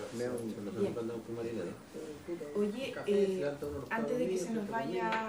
Oye, antes de que se nos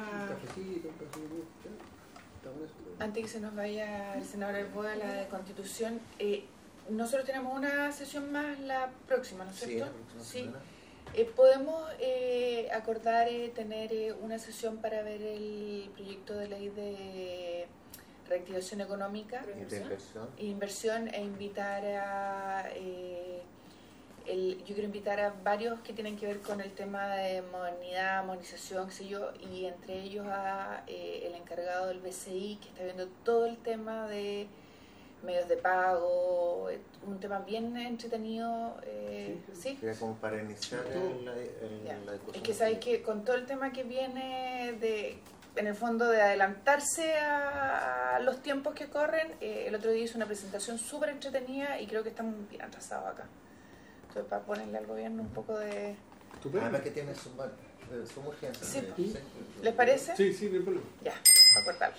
vaya el senador Herboa a la de Constitución, nosotros tenemos una sesión más la próxima, ¿no es cierto? Sí. ¿Podemos acordar tener una sesión para ver el proyecto de ley de reactivación económica e inversión e invitar a yo quiero invitar a varios que tienen que ver con el tema de modernidad, modernización, qué sé yo, y entre ellos a el encargado del BCI, que está viendo todo el tema de medios de pago, un tema bien entretenido. ¿Sí? Como para iniciar la discusión. Es que sabéis que con todo el tema que viene en el fondo de adelantarse a los tiempos que corren, el otro día hizo una presentación súper entretenida y creo que estamos bien atrasados acá. Entonces, para ponerle al gobierno un poco de... Además que tiene su urgencia. Sí. ¿Les parece? Sí, no hay problema. Ya, a cortarlo.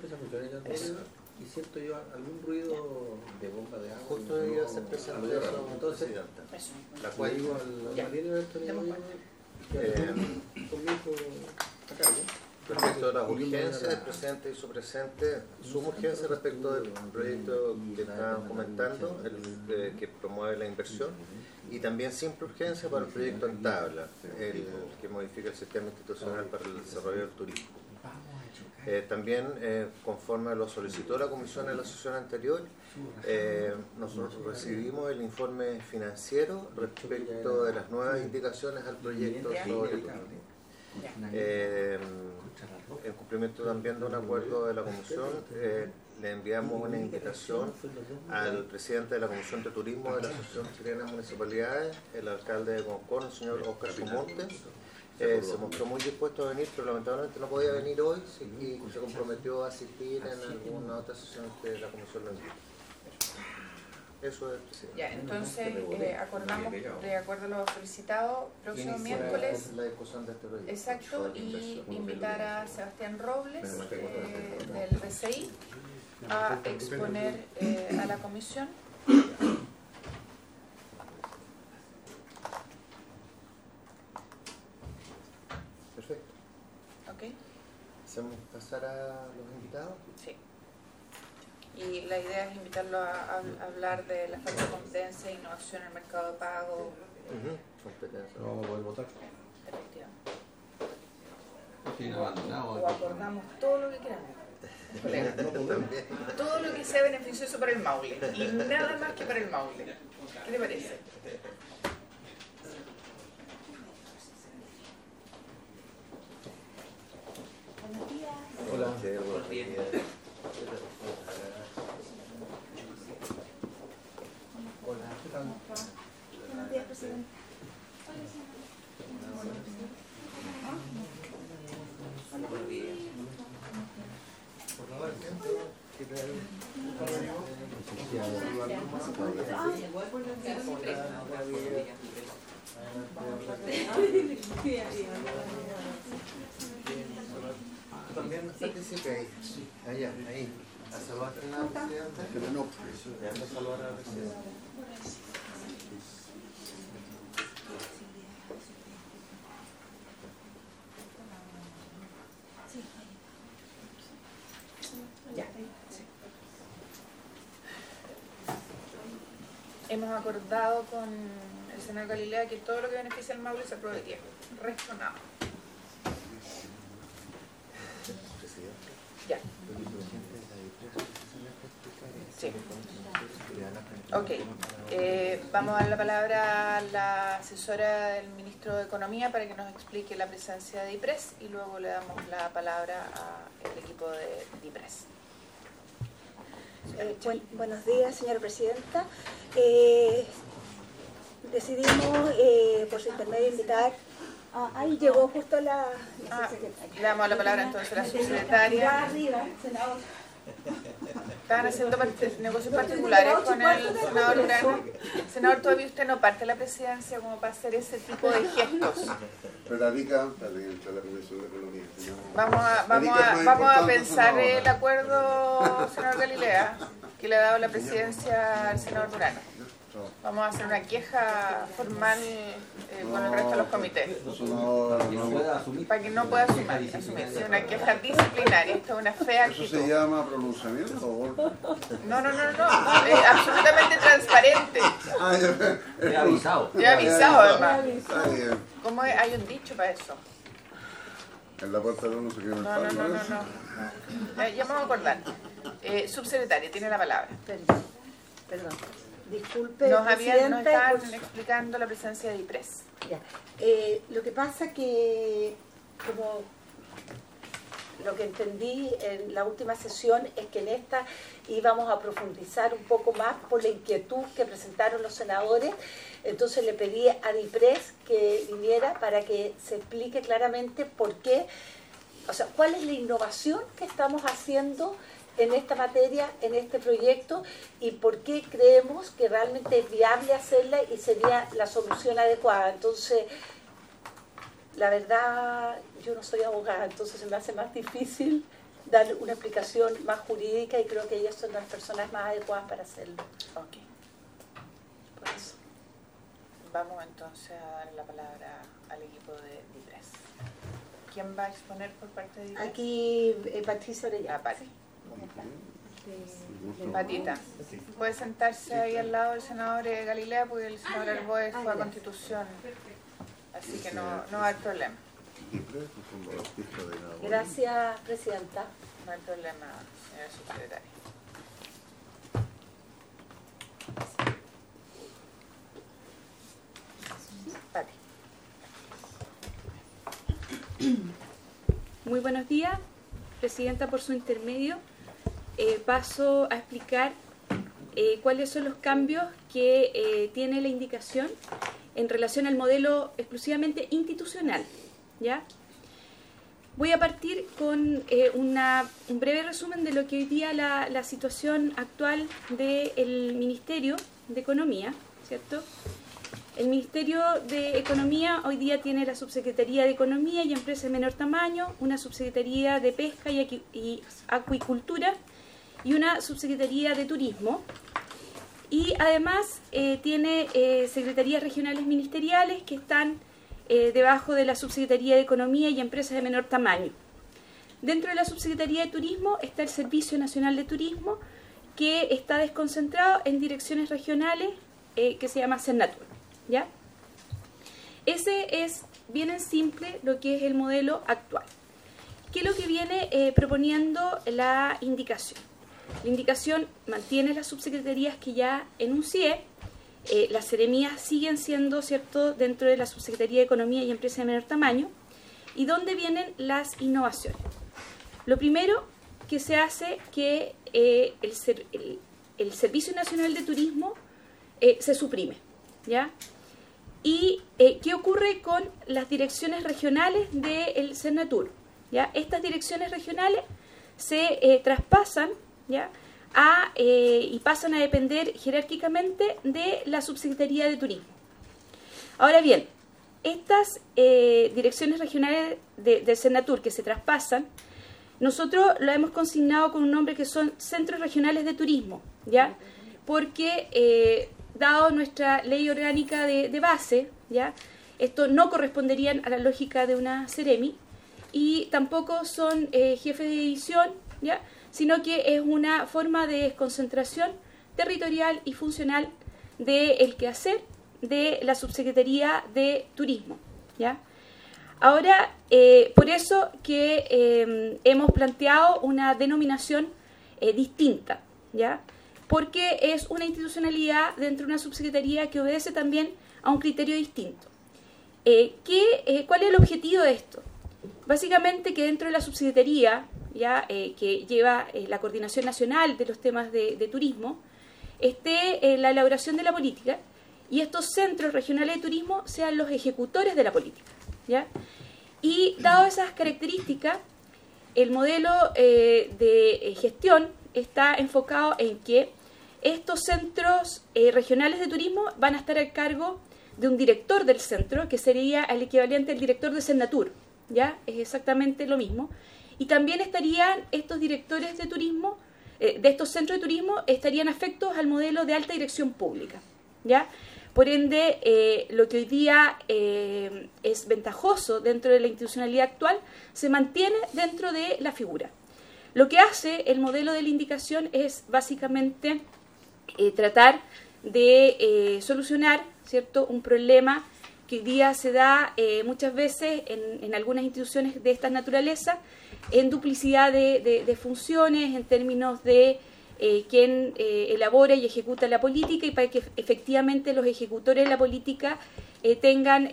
Y siento yo algún ruido de bomba de agua. Justo debió ser presentado eso. Entonces, la cual digo al Marino conmigo acá, ¿no? Respecto a las urgencias del presidente y su presente, suma urgencia respecto del proyecto que estaban comentando, el que promueve la inversión, y también simple urgencia para el proyecto en tabla, el que modifica el sistema institucional para el desarrollo del turismo. También, conforme lo solicitó la Comisión en la sesión anterior, nosotros recibimos el informe financiero respecto de las nuevas indicaciones al proyecto sobre el turismo. En cumplimiento también de un acuerdo de la Comisión, le enviamos una invitación al presidente de la Comisión de Turismo de la Asociación Chilena de Municipalidades, el alcalde de Concón, el señor Óscar Sumonte. Se mostró muy dispuesto a venir, pero lamentablemente no podía venir hoy y se comprometió a asistir en alguna otra sesión que la Comisión lo invite. Eso es, presidente. Ya, entonces acordamos, de acuerdo a lo solicitado, próximo miércoles. La discusión de este proyecto. Exacto, y invitar a Sebastián Robles del BCI a exponer a la comisión. Perfecto. Ok. ¿Hacemos pasar a los invitados? Sí. Y la idea es invitarlo a hablar de la falta de competencia e innovación en el mercado de pago. Competencia. No vamos a poder votar. Efectivamente. O acordamos todo lo que queramos. Todo lo que sea beneficioso para el Maule. Y nada más que para el Maule. ¿Qué te parece? Buenos días. Hola. Buenos días. Hola, ¿qué tal? Buenos días, presidente. Buenos días. Por favor, también participe ahí. Allá, ahí. A saludar a la presidenta. Ya a saludar a la presidenta. Ya. Hemos acordado con el senador Galilea que todo lo que beneficia al Maule se apruebe tiempo. Resto nada. Ya. Sí. Ok. Vamos a dar la palabra a la asesora del ministro de Economía para que nos explique la presencia de DIPRES y luego le damos la palabra al equipo de DIPRES. Buenos días, señora presidenta. Decidimos, por su intermedio, invitar... ahí llegó justo la secretaria. Le damos la palabra entonces a la subsecretaria. Arriba, senador. Estaban haciendo negocios particulares con el senador Urano. Senador, todavía usted no parte de la presidencia como para hacer ese tipo de gestos. Radica dentro de la Comisión de Economía. Vamos a pensar el acuerdo, senador Galilea, que le ha dado la presidencia al senador Urano. Vamos a hacer una queja formal con el resto de los comités. Para que no pueda asumir. Es una queja disciplinaria. Esto es una fea actitud. ¿Eso se llama pronunciamiento o golpe? No. Es absolutamente transparente. He avisado. He avisado, además. Está bien. ¿Cómo hay un dicho para eso? En la puerta de uno se queda en el No. patio. Ya me voy a acordar. Subsecretaria, tiene la palabra. Perdón. Disculpe, Nos Presidenta, estaban explicando la presencia de IPRES. Ya. Lo que pasa que, como lo que entendí en la última sesión, es que en esta íbamos a profundizar un poco más por la inquietud que presentaron los senadores. Entonces le pedí a DIPRES que viniera para que se explique claramente por qué, o sea, cuál es la innovación que estamos haciendo en esta materia, en este proyecto, y por qué creemos que realmente es viable hacerla y sería la solución adecuada. Entonces, la verdad, yo no soy abogada, entonces se me hace más difícil dar una explicación más jurídica y creo que ellas son las personas más adecuadas para hacerlo. Ok. Por eso. Vamos entonces a dar la palabra al equipo de DIPRES. ¿Quién va a exponer por parte de DIPRES? Aquí Patricia Orellana. Pati. Patita, puede sentarse ahí al lado del senador Galilea, porque el senador Arboe fue a Constitución, así que no va a haber problema. Gracias, Presidenta. No hay problema, señora subsecretaria. Pati. Muy buenos días, Presidenta, por su intermedio. Paso a explicar cuáles son los cambios que tiene la indicación en relación al modelo exclusivamente institucional, ¿ya? Voy a partir con un breve resumen de lo que hoy día la situación actual del Ministerio de Economía, ¿cierto? El Ministerio de Economía hoy día tiene la Subsecretaría de Economía y Empresas de Menor Tamaño, una Subsecretaría de Pesca y Acuicultura y una Subsecretaría de Turismo. Y además tiene secretarías regionales ministeriales que están debajo de la Subsecretaría de Economía y Empresas de Menor Tamaño. Dentro de la Subsecretaría de Turismo está el Servicio Nacional de Turismo, que está desconcentrado en direcciones regionales que se llama Senatur, ¿ya? Ese es bien en simple lo que es el modelo actual. ¿Qué es lo que viene proponiendo la indicación? La indicación mantiene las subsecretarías que ya enuncié. Las seremías siguen siendo, ¿cierto?, dentro de la Subsecretaría de Economía y Empresas de Menor Tamaño. ¿Y dónde vienen las innovaciones? Lo primero que se hace que el Servicio Nacional de Turismo se suprime, ¿ya? ¿Y qué ocurre con las direcciones regionales del Senatur? ¿Ya? Estas direcciones regionales se traspasan, ¿ya?, y pasan a depender jerárquicamente de la Subsecretaría de Turismo. Ahora bien, estas direcciones regionales del Senatur que se traspasan, nosotros lo hemos consignado con un nombre que son Centros Regionales de Turismo, ¿ya? Porque, dado nuestra ley orgánica de base, ¿ya?, esto no correspondería a la lógica de una Seremi y tampoco son jefes de división, ¿ya?, sino que es una forma de desconcentración territorial y funcional del quehacer de la Subsecretaría de Turismo, ¿ya? Ahora, por eso que hemos planteado una denominación distinta, ¿ya?, porque es una institucionalidad dentro de una subsecretaría que obedece también a un criterio distinto. ¿Cuál es el objetivo de esto? Básicamente que dentro de la subsecretaría, ya que lleva la coordinación nacional de los temas de turismo, esté la elaboración de la política y estos centros regionales de turismo sean los ejecutores de la política, ¿ya? Y dado esas características, el modelo de gestión está enfocado en que estos centros regionales de turismo van a estar a cargo de un director del centro, que sería el equivalente al director de Senatur, ¿ya? Es exactamente lo mismo. Y también estarían estos directores de turismo, de estos centros de turismo, estarían afectos al modelo de alta dirección pública, ¿ya? Por ende, lo que hoy día es ventajoso dentro de la institucionalidad actual se mantiene dentro de la figura. Lo que hace el modelo de la indicación es básicamente tratar de solucionar, ¿cierto?, un problema que hoy día se da muchas veces en algunas instituciones de esta naturaleza, en duplicidad de funciones, en términos de quien elabora y ejecuta la política, y para que efectivamente los ejecutores de la política tengan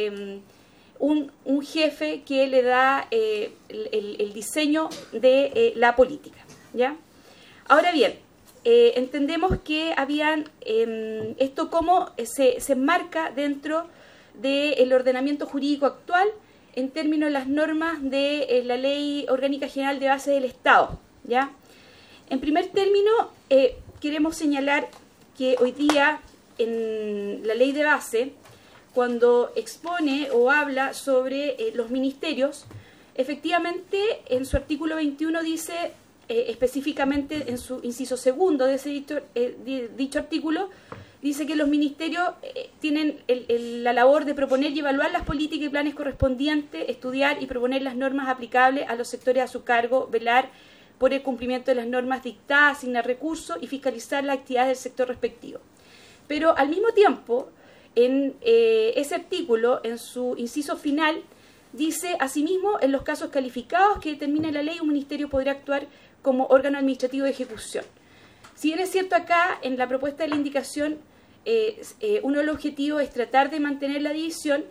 un jefe que le da el diseño de la política, ¿ya? Ahora bien, entendemos que habían esto cómo se enmarca dentro del ordenamiento jurídico actual en términos de las normas de la Ley Orgánica General de Base del Estado, ¿ya? En primer término, queremos señalar que hoy día en la ley de base, cuando expone o habla sobre los ministerios, efectivamente en su artículo 21 dice específicamente en su inciso segundo de ese dicho artículo, dice que los ministerios tienen la labor de proponer y evaluar las políticas y planes correspondientes, estudiar y proponer las normas aplicables a los sectores a su cargo, velar por el cumplimiento de las normas dictadas, asignar recursos y fiscalizar las actividades del sector respectivo. Pero al mismo tiempo, en ese artículo, en su inciso final, dice, asimismo, en los casos calificados que determina la ley, un ministerio podrá actuar como órgano administrativo de ejecución. Si bien es cierto acá, en la propuesta de la indicación, uno de los objetivos es tratar de mantener la división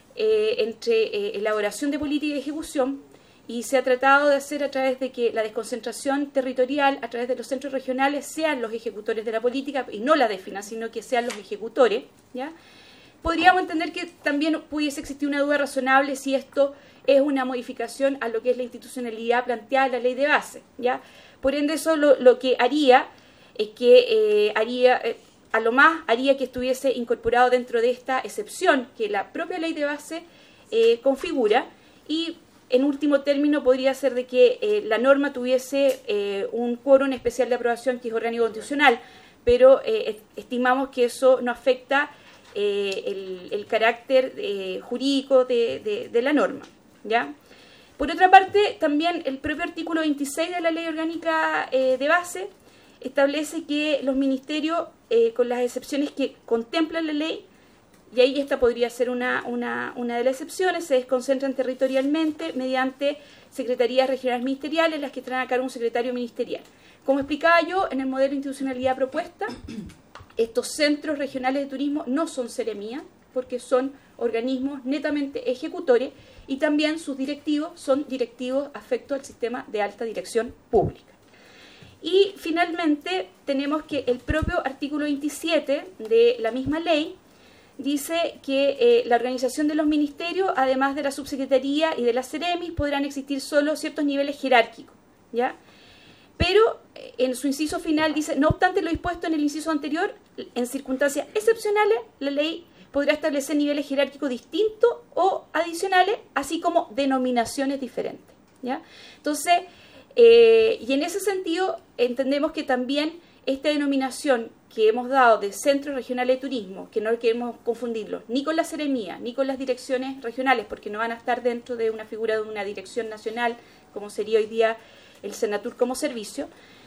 entre elaboración de política y ejecución, y se ha tratado de hacer a través de que la desconcentración territorial, a través de los centros regionales, sean los ejecutores de la política, y no la definan, sino que sean los ejecutores, ¿ya? Podríamos entender que también pudiese existir una duda razonable si esto es una modificación a lo que es la institucionalidad planteada en la ley de base, ¿ya? Por ende, eso lo que haría es que a lo más haría que estuviese incorporado dentro de esta excepción que la propia ley de base configura, y en último término podría ser de que la norma tuviese un quórum especial de aprobación que es orgánico constitucional, pero estimamos que eso no afecta el carácter jurídico de la norma, ¿ya? Por otra parte, también el propio artículo 26 de la Ley Orgánica de Base establece que los ministerios, con las excepciones que contempla la ley, y ahí esta podría ser una de las excepciones, se desconcentran territorialmente mediante secretarías regionales ministeriales, las que traen a cargo un secretario ministerial. Como explicaba yo, en el modelo de institucionalidad propuesta, estos centros regionales de turismo no son seremías, porque son organismos netamente ejecutores, y también sus directivos son directivos afectos al sistema de alta dirección pública. Y finalmente tenemos que el propio artículo 27 de la misma ley dice que la organización de los ministerios, además de la subsecretaría y de las seremis, podrán existir solo ciertos niveles jerárquicos, ¿ya? Pero en su inciso final dice, no obstante lo dispuesto en el inciso anterior, en circunstancias excepcionales, la ley podrá establecer niveles jerárquicos distintos o adicionales, así como denominaciones diferentes, ¿ya? Entonces, y en ese sentido, entendemos que también esta denominación que hemos dado de Centros Regionales de Turismo, que no queremos confundirlos ni con la seremía, ni con las direcciones regionales, porque no van a estar dentro de una figura de una dirección nacional, como sería hoy día el Senatur como servicio,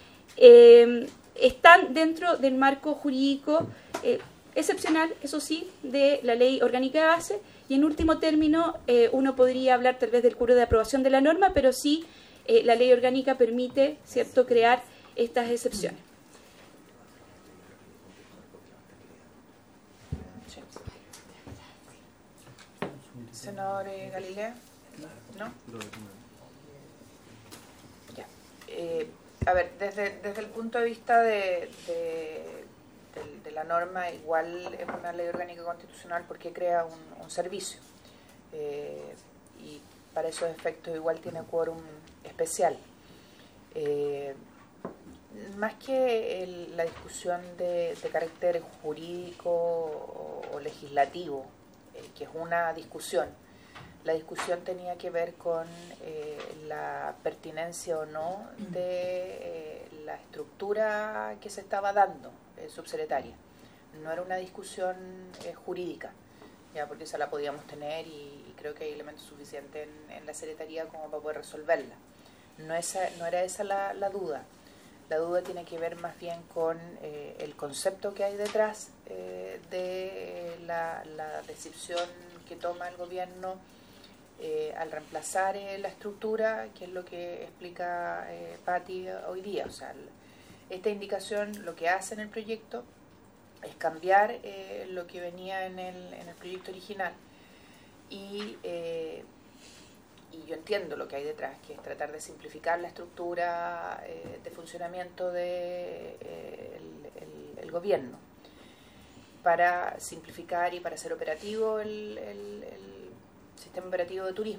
están dentro del marco jurídico excepcional, eso sí, de la Ley Orgánica de Base, y en último término uno podría hablar tal vez del quórum de aprobación de la norma, pero sí la Ley Orgánica permite, ¿cierto?, crear estas excepciones. Senador Galilea, ¿no? Ya. A ver, desde el punto de vista de la norma, igual es una ley orgánica constitucional porque crea un servicio, y para esos efectos igual tiene quórum especial. Más que la discusión de carácter jurídico o legislativo, que es una discusión, la discusión tenía que ver con la pertinencia o no de la estructura que se estaba dando subsecretaria. no era una discusión jurídica, ya, porque esa la podíamos tener y creo que hay elementos suficientes en la Secretaría como para poder resolverla. No era esa la duda. La duda tiene que ver más bien con el concepto que hay detrás de la decisión que toma el gobierno al reemplazar la estructura, que es lo que explica Patti hoy día. O sea, esta indicación lo que hace en el proyecto es cambiar lo que venía en el proyecto original y yo entiendo lo que hay detrás, que es tratar de simplificar la estructura de funcionamiento del gobierno para simplificar y para hacer operativo el sistema operativo de turismo.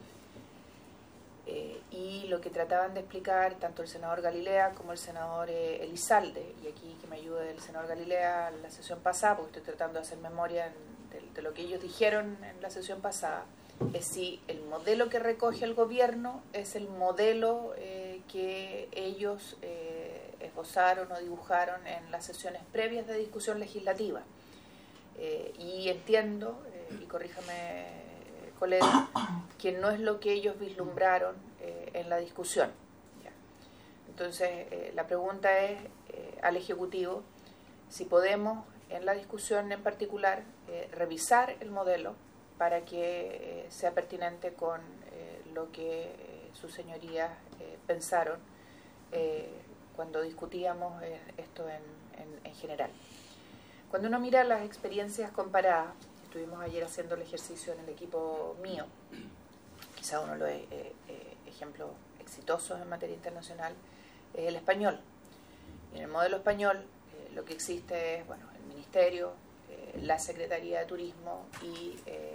Y lo que trataban de explicar tanto el senador Galilea como el senador Elizalde, y aquí que me ayude el senador Galilea en la sesión pasada, porque estoy tratando de hacer memoria de lo que ellos dijeron en la sesión pasada, es si el modelo que recoge el gobierno es el modelo que ellos esbozaron o dibujaron en las sesiones previas de discusión legislativa. Y entiendo, y corríjame colega, que no es lo que ellos vislumbraron en la discusión. ¿Ya? Entonces, la pregunta es al Ejecutivo si podemos, en la discusión en particular, revisar el modelo para que sea pertinente con lo que sus señorías pensaron cuando discutíamos esto en general. Cuando uno mira las experiencias comparadas, estuvimos ayer haciendo el ejercicio en el equipo mío, quizá uno de los ejemplos exitosos en materia internacional es el español. Y en el modelo español lo que existe es, bueno, el Ministerio, la Secretaría de Turismo y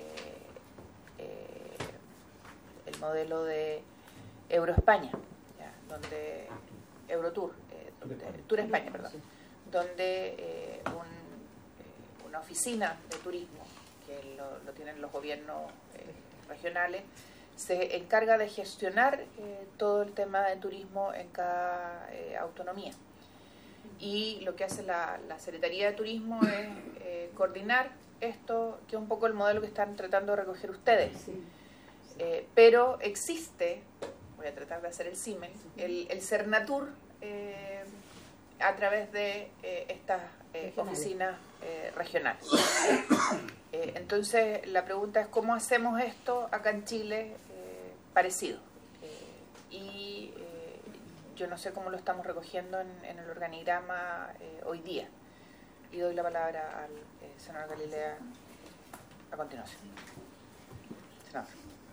el modelo de Euroespaña, ¿ya? Donde Eurotour, Tour España, perdón, donde una oficina de turismo que lo tienen los gobiernos regionales se encarga de gestionar todo el tema de turismo en cada autonomía. Y lo que hace la Secretaría de Turismo es coordinar esto, que es un poco el modelo que están tratando de recoger ustedes. Pero existe, voy a tratar de hacer el símil, el Cernatur a través de estas oficinas regionales. Entonces, la pregunta es cómo hacemos esto acá en Chile parecido. Y yo no sé cómo lo estamos recogiendo en el organigrama hoy día. Y doy la palabra al senador Galilea a continuación. Senador.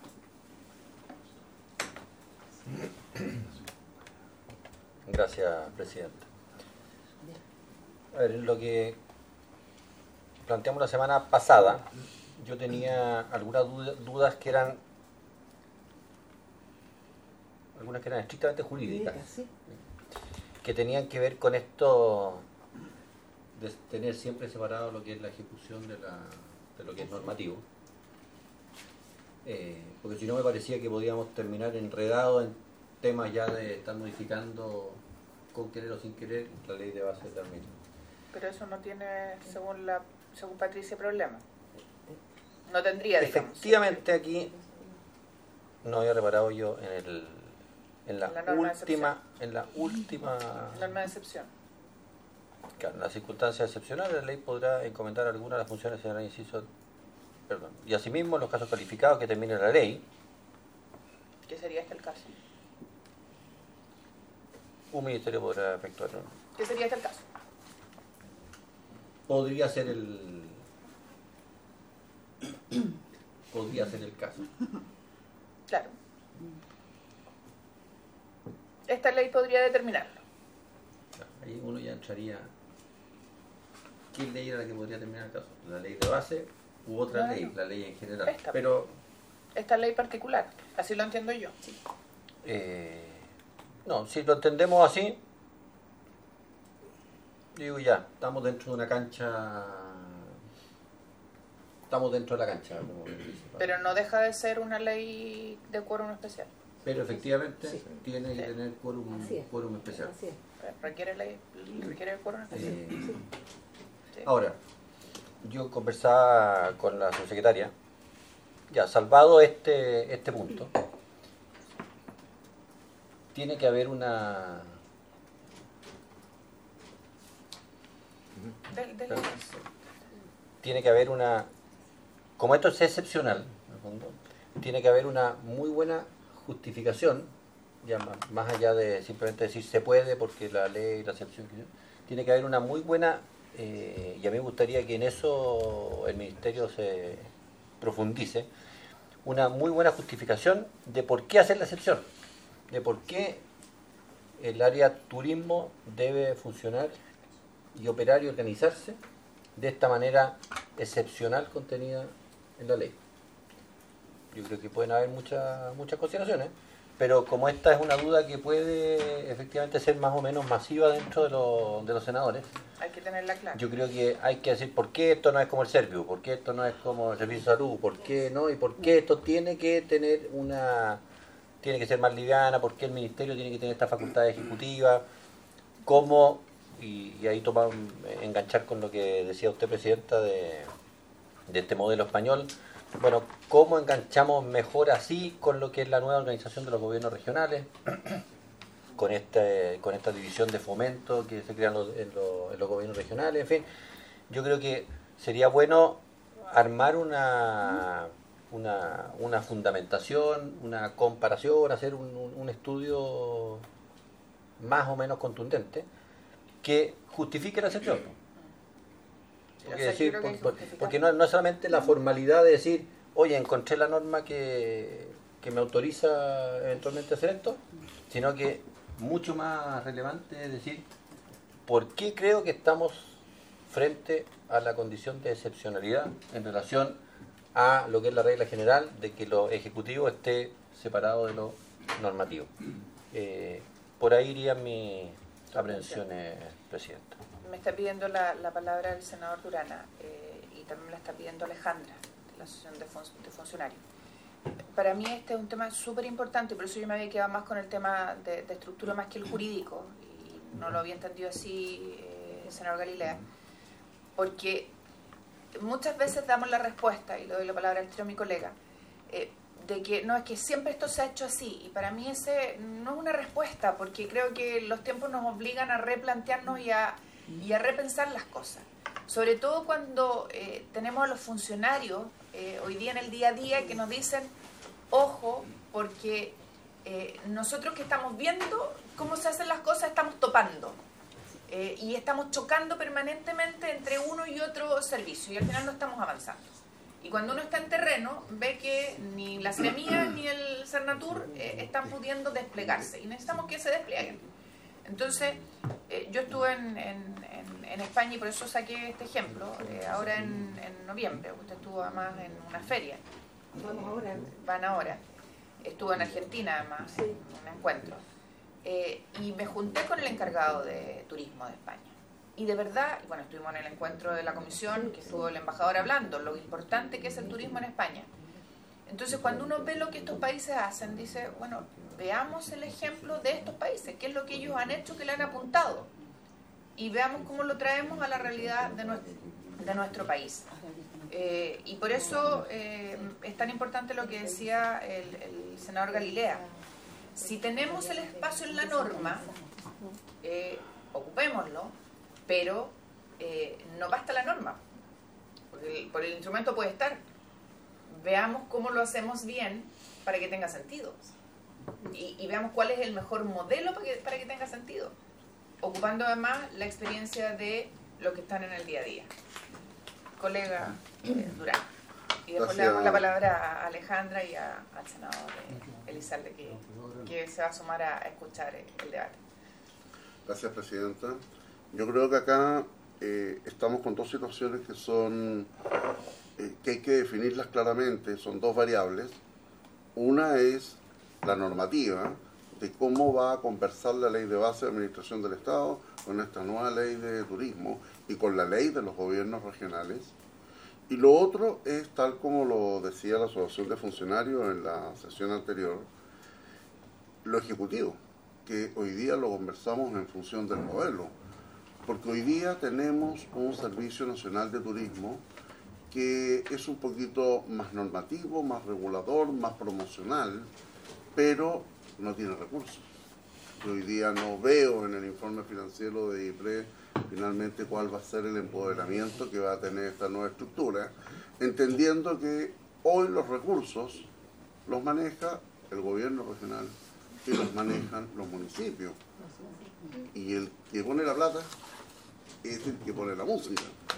Gracias, Presidenta. A ver, lo que planteamos la semana pasada, yo tenía algunas dudas que eran estrictamente jurídicas, que tenían que ver con esto de tener siempre separado lo que es la ejecución de lo que es normativo, porque si no me parecía que podíamos terminar enredados en temas ya de estar modificando con querer o sin querer la ley de base del mismo. Pero eso no tiene, según Patricia, problema. No tendría, digamos. Efectivamente, aquí no había reparado yo en la última norma de excepción. Claro, en las circunstancias excepcionales la ley podrá encomendar algunas de las funciones en el inciso, y asimismo en los casos calificados que termine la ley. ¿Qué sería este el caso? Un ministerio podrá efectuar. ¿Qué sería este el caso? Podría ser el caso. Claro. Esta ley podría determinarlo. Ahí uno ya entraría. ¿Qué ley era la que podría determinar el caso? ¿La ley de base u otra ley? La ley en general. Esta ley particular, así lo entiendo yo. Sí. No, si lo entendemos así, digo ya, estamos dentro de una cancha, estamos dentro de la cancha, como dice. Pero no deja de ser una ley de quórum especial. Pero efectivamente tiene que tener quórum especial. Requiere quórum especial. Sí. Ahora, yo conversaba con la subsecretaria, ya salvado este punto, tiene que haber una... Tiene que haber una... Como esto es excepcional, en el fondo, tiene que haber una muy buena justificación, ya más allá de simplemente decir se puede porque la ley, la excepción, tiene que haber una muy buena, y a mí me gustaría que en eso el Ministerio se profundice, una muy buena justificación de por qué hacer la excepción, de por qué el área turismo debe funcionar y operar y organizarse de esta manera excepcional contenida en la ley. Yo creo que pueden haber muchas consideraciones, pero como esta es una duda que puede efectivamente ser más o menos masiva dentro de los senadores, hay que tenerla clara. yo creo que hay que decir por qué esto no es como el Serviu, por qué esto no es como el Servicio de Salud, por qué no, y por qué esto tiene que tener tiene que ser más liviana, por qué el Ministerio tiene que tener esta facultad ejecutiva, cómo, y ahí enganchar con lo que decía usted, Presidenta, de este modelo español. Bueno, ¿cómo enganchamos mejor así con lo que es la nueva organización de los gobiernos regionales? Con esta división de fomento que se crean en los gobiernos regionales, en fin. Yo creo que sería bueno armar una fundamentación, una comparación, hacer un estudio más o menos contundente que justifique la excepción. Porque no es solamente la formalidad de decir, oye, encontré la norma que me autoriza eventualmente a hacer esto, sino que mucho más relevante es decir, ¿por qué creo que estamos frente a la condición de excepcionalidad en relación a lo que es la regla general de que lo ejecutivo esté separado de lo normativo? Por ahí irían mis aprehensiones, Presidenta. Me está pidiendo la palabra el senador Durana y también me la está pidiendo Alejandra, de la Asociación de Funcionarios. Para mí este es un tema súper importante, por eso yo me había quedado más con el tema de estructura más que el jurídico, y no lo había entendido así el senador Galilea, porque muchas veces damos la respuesta, y le doy la palabra al tiro a mi colega, de que no, es que siempre esto se ha hecho así, y para mí ese no es una respuesta, porque creo que los tiempos nos obligan a replantearnos y a repensar las cosas, sobre todo cuando tenemos a los funcionarios hoy día en el día a día que nos dicen, ojo, porque nosotros que estamos viendo cómo se hacen las cosas estamos topando y estamos chocando permanentemente entre uno y otro servicio y al final no estamos avanzando. Y cuando uno está en terreno, ve que ni la Seremía ni el Cernatur están pudiendo desplegarse y necesitamos que se desplieguen. Entonces, yo estuve en España y por eso saqué este ejemplo, ahora en noviembre, usted estuvo además en una feria. Van ahora. Estuve en Argentina además, en un encuentro. Y me junté con el encargado de turismo de España. Y de verdad, bueno, estuvimos en el encuentro de la comisión, que estuvo el embajador hablando, lo importante que es el turismo en España. Entonces, cuando uno ve lo que estos países hacen, dice, bueno, veamos el ejemplo de estos países, qué es lo que ellos han hecho, que le han apuntado, y veamos cómo lo traemos a la realidad de nuestro país. Y por eso es tan importante lo que decía el senador Galilea. Si tenemos el espacio en la norma, ocupémoslo, pero no basta la norma, porque por el instrumento puede estar. Veamos cómo lo hacemos bien para que tenga sentido y veamos cuál es el mejor modelo para que tenga sentido, ocupando además la experiencia de los que están en el día a día. Colega Durán. Y después le damos la palabra a Alejandra y al senador Elizalde, que se va a sumar a escuchar el debate. Gracias, Presidenta. Yo creo que acá estamos con dos situaciones que son que hay que definirlas claramente. Son dos variables. Una es la normativa de cómo va a conversar la ley de base de administración del Estado con esta nueva ley de turismo y con la ley de los gobiernos regionales. Y lo otro es, tal como lo decía la Asociación de Funcionarios en la sesión anterior, lo ejecutivo, que hoy día lo conversamos en función del modelo. porque hoy día tenemos un Servicio Nacional de Turismo que es un poquito más normativo, más regulador, más promocional, pero no tiene recursos. Yo hoy día no veo en el informe financiero de IPRES finalmente cuál va a ser el empoderamiento que va a tener esta nueva estructura, entendiendo que hoy los recursos los maneja el gobierno regional y los manejan los municipios. Y el que pone la plata es el que pone la música.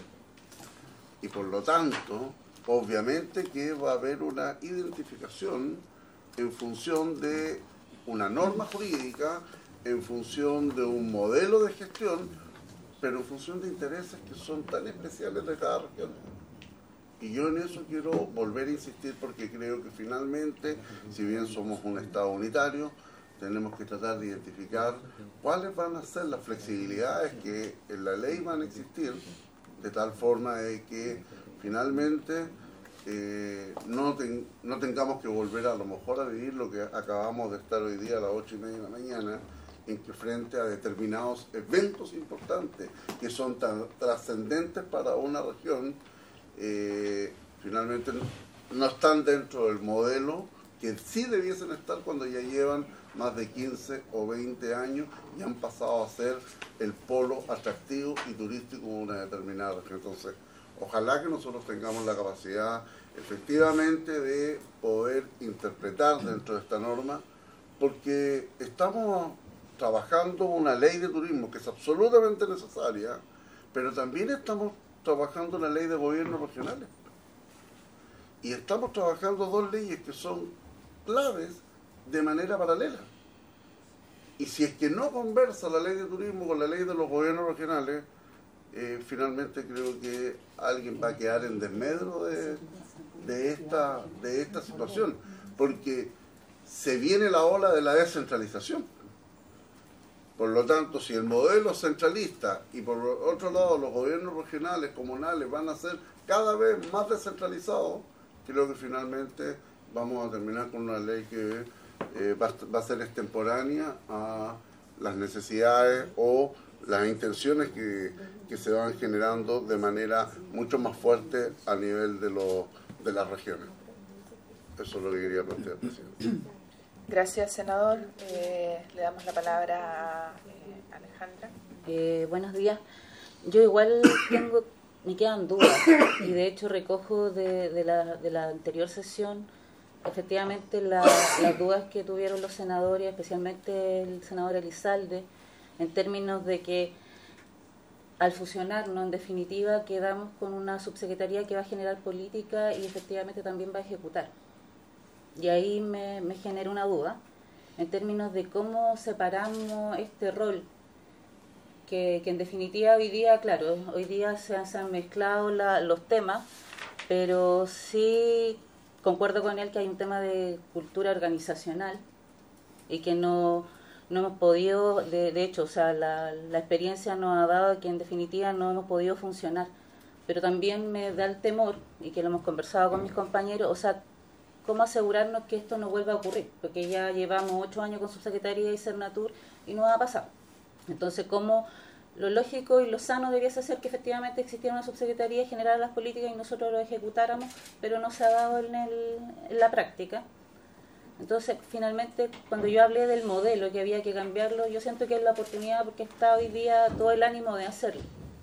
Y por lo tanto, obviamente que va a haber una identificación en función de una norma jurídica, en función de un modelo de gestión, pero en función de intereses que son tan especiales de cada región. Y yo en eso quiero volver a insistir porque creo que finalmente, si bien somos un Estado unitario, tenemos que tratar de identificar cuáles van a ser las flexibilidades que en la ley van a existir, de tal forma de que finalmente no tengamos que volver a lo mejor a vivir lo que acabamos de estar hoy día a las 8:30 de la mañana, en que frente a determinados eventos importantes que son tan trascendentes para una región, finalmente no están dentro del modelo que sí debiesen estar cuando ya llevan más de 15 o 20 años y han pasado a ser el polo atractivo y turístico de una determinada región. Entonces, ojalá que nosotros tengamos la capacidad efectivamente de poder interpretar dentro de esta norma, porque estamos trabajando una ley de turismo que es absolutamente necesaria, pero también estamos trabajando una ley de gobiernos regionales. Y estamos trabajando dos leyes que son claves de manera paralela. Y si es que no conversa la ley de turismo con la ley de los gobiernos regionales, finalmente creo que alguien va a quedar en desmedro de esta situación, porque se viene la ola de la descentralización. Por lo tanto, si el modelo centralista y por otro lado los gobiernos regionales, comunales van a ser cada vez más descentralizados, creo que finalmente vamos a terminar con una ley que va a ser extemporánea a las necesidades o las intenciones que se van generando de manera mucho más fuerte a nivel de las regiones. Eso es lo que quería plantear, presidente. Gracias, senador. Le damos la palabra a Alejandra. Buenos días. Yo igual me quedan dudas y de hecho recojo de la anterior sesión efectivamente las dudas que tuvieron los senadores, especialmente el senador Elizalde, en términos de que al fusionarnos, en definitiva, quedamos con una subsecretaría que va a generar política y efectivamente también va a ejecutar. Y ahí me genera una duda en términos de cómo separamos este rol, que en definitiva hoy día, claro, hoy día se han mezclado los temas, pero sí concuerdo con él que hay un tema de cultura organizacional y que no hemos podido, de hecho, o sea, la experiencia nos ha dado que en definitiva no hemos podido funcionar. Pero también me da el temor, y que lo hemos conversado con mis compañeros, o sea, cómo asegurarnos que esto no vuelva a ocurrir, porque ya llevamos 8 años con Subsecretaría y Cernatur y no ha pasado. Entonces, cómo lo lógico y lo sano debiese ser que efectivamente existiera una subsecretaría y generara las políticas y nosotros lo ejecutáramos, pero no se ha dado en la práctica. Entonces, finalmente, cuando yo hablé del modelo, que había que cambiarlo, yo siento que es la oportunidad porque está hoy día todo el ánimo de hacerlo.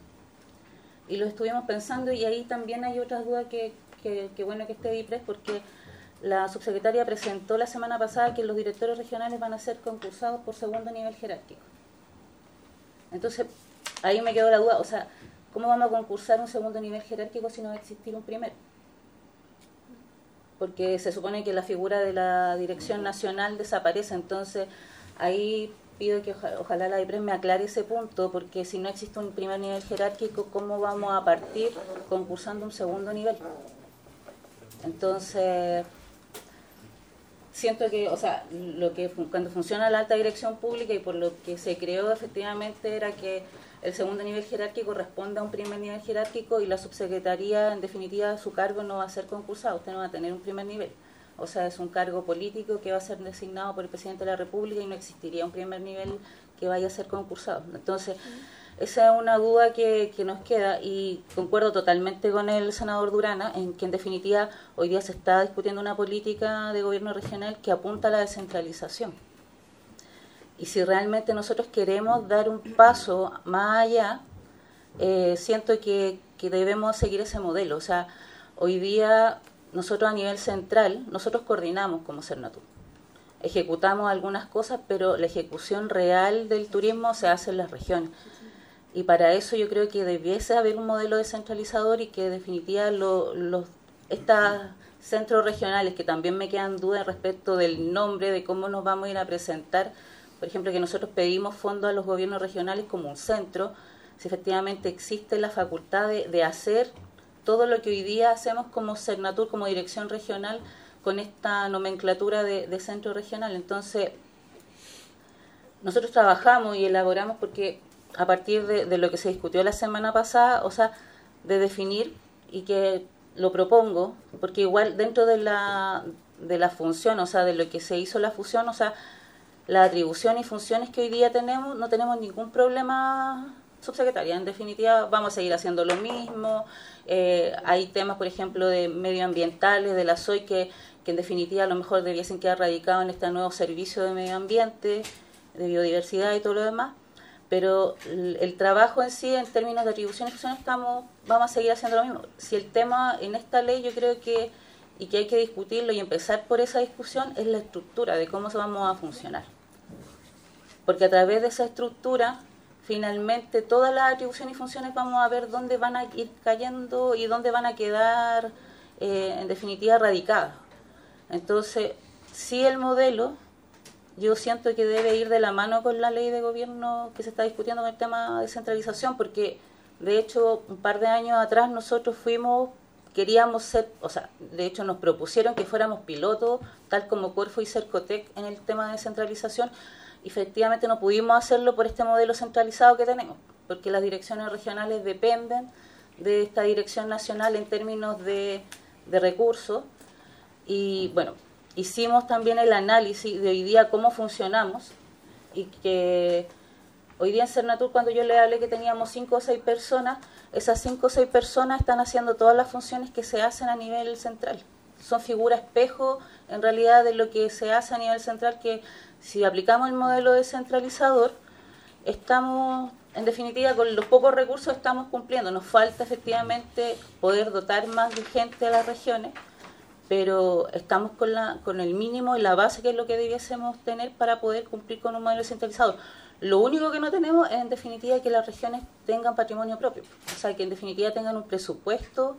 Y lo estuvimos pensando y ahí también hay otras dudas que bueno que esté IPRES, porque la subsecretaria presentó la semana pasada que los directores regionales van a ser concursados por segundo nivel jerárquico. Entonces, ahí me quedó la duda, o sea, ¿cómo vamos a concursar un segundo nivel jerárquico si no va a existir un primero? Porque se supone que la figura de la dirección nacional desaparece, entonces ahí pido que ojalá la IPRES me aclare ese punto, porque si no existe un primer nivel jerárquico, ¿cómo vamos a partir concursando un segundo nivel? Entonces, siento que, o sea, cuando funciona la alta dirección pública y por lo que se creó efectivamente era que el segundo nivel jerárquico responde a un primer nivel jerárquico y la subsecretaría, en definitiva, su cargo no va a ser concursado, usted no va a tener un primer nivel. O sea, es un cargo político que va a ser designado por el presidente de la República y no existiría un primer nivel que vaya a ser concursado. Entonces, esa es una duda que nos queda, y concuerdo totalmente con el senador Durana en que en definitiva hoy día se está discutiendo una política de gobierno regional que apunta a la descentralización. Y si realmente nosotros queremos dar un paso más allá, siento que debemos seguir ese modelo. O sea, hoy día nosotros a nivel central, nosotros coordinamos como Cernatur. Ejecutamos algunas cosas, pero la ejecución real del turismo se hace en las regiones. Y para eso yo creo que debiese haber un modelo descentralizador y que en definitiva estos centros regionales, que también me quedan dudas respecto del nombre, de cómo nos vamos a ir a presentar. Por ejemplo, que nosotros pedimos fondos a los gobiernos regionales como un centro, si efectivamente existe la facultad de hacer todo lo que hoy día hacemos como Cernatur, como dirección regional, con esta nomenclatura de centro regional. Entonces, nosotros trabajamos y elaboramos porque a partir de lo que se discutió la semana pasada, o sea, de definir, y que lo propongo, porque igual dentro de la función, o sea, de lo que se hizo la fusión, o sea, la atribución y funciones que hoy día tenemos, no tenemos ningún problema, subsecretaria. En definitiva, vamos a seguir haciendo lo mismo. Hay temas, por ejemplo, de medioambientales, de la SOI, que en definitiva a lo mejor debiesen quedar radicados en este nuevo servicio de medio ambiente, de biodiversidad y todo lo demás. Pero el trabajo en sí, en términos de atribución y funciones, vamos a seguir haciendo lo mismo. Si el tema en esta ley, yo creo que hay que discutirlo y empezar por esa discusión, es la estructura de cómo vamos a funcionar. Porque a través de esa estructura, finalmente todas las atribuciones y funciones vamos a ver dónde van a ir cayendo y dónde van a quedar, en definitiva, radicadas. Entonces, sí, el modelo, yo siento que debe ir de la mano con la ley de gobierno que se está discutiendo con el tema de descentralización, porque de hecho un par de años atrás nosotros queríamos ser, o sea, de hecho nos propusieron que fuéramos pilotos, tal como Corfo y Cercotec en el tema de descentralización. Efectivamente no pudimos hacerlo por este modelo centralizado que tenemos, porque las direcciones regionales dependen de esta dirección nacional en términos de recursos. Y bueno, hicimos también el análisis de hoy día cómo funcionamos, y que hoy día en Cernatur, cuando yo le hablé que teníamos 5 o 6 personas, esas 5 o 6 personas están haciendo todas las funciones que se hacen a nivel central. Son figura espejo en realidad de lo que se hace a nivel central, que si aplicamos el modelo descentralizador, estamos, en definitiva, con los pocos recursos estamos cumpliendo. Nos falta efectivamente poder dotar más de gente a las regiones, pero estamos con el mínimo y la base, que es lo que debiésemos tener para poder cumplir con un modelo descentralizado. Lo único que no tenemos es, en definitiva, que las regiones tengan patrimonio propio, o sea, que en definitiva tengan un presupuesto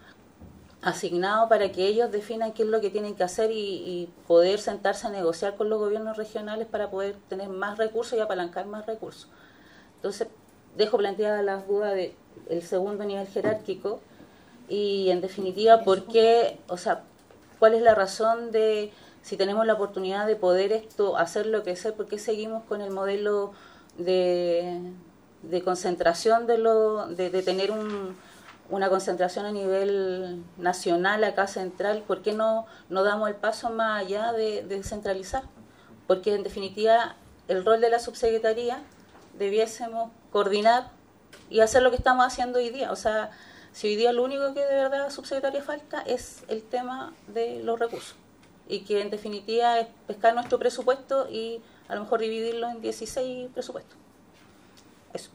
asignado para que ellos definan qué es lo que tienen que hacer y poder sentarse a negociar con los gobiernos regionales para poder tener más recursos y apalancar más recursos. Entonces, dejo planteadas las dudas del segundo nivel jerárquico y, en definitiva, por qué, o sea, cuál es la razón de, si tenemos la oportunidad de poder hacerlo crecer, por qué seguimos con el modelo de concentración de tener una concentración a nivel nacional acá central. ¿Por qué no damos el paso más allá de descentralizar? Porque en definitiva el rol de la subsecretaría debiésemos coordinar y hacer lo que estamos haciendo hoy día. O sea, si hoy día lo único que de verdad la subsecretaría falta es el tema de los recursos, y que en definitiva es pescar nuestro presupuesto y a lo mejor dividirlo en 16 presupuestos. Eso.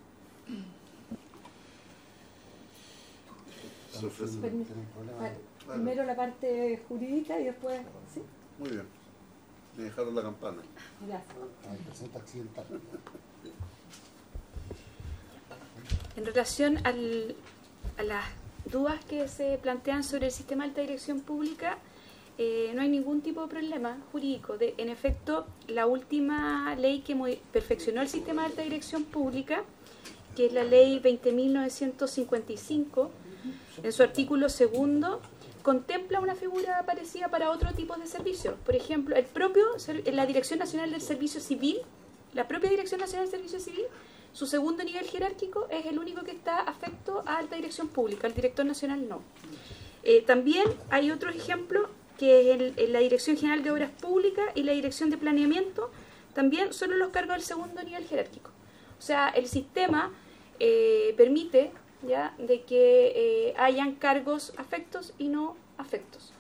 Primero la parte jurídica y después... ¿sí? Muy bien. Me dejaron la campana. Gracias. En relación a las dudas que se plantean sobre el sistema de alta dirección pública, no hay ningún tipo de problema jurídico. En efecto, la última ley que perfeccionó el sistema de alta dirección pública, que es la ley 20.955, en su artículo 2, contempla una figura parecida para otro tipo de servicios. Por ejemplo, la Dirección Nacional del Servicio Civil, la propia Dirección Nacional del Servicio Civil, su segundo nivel jerárquico es el único que está afecto a alta dirección pública, el director nacional no. También hay otro ejemplo, que es la Dirección General de Obras Públicas y la Dirección de Planeamiento, también son los cargos del segundo nivel jerárquico. O sea, el sistema permite ya de que hayan cargos afectos y no afectos.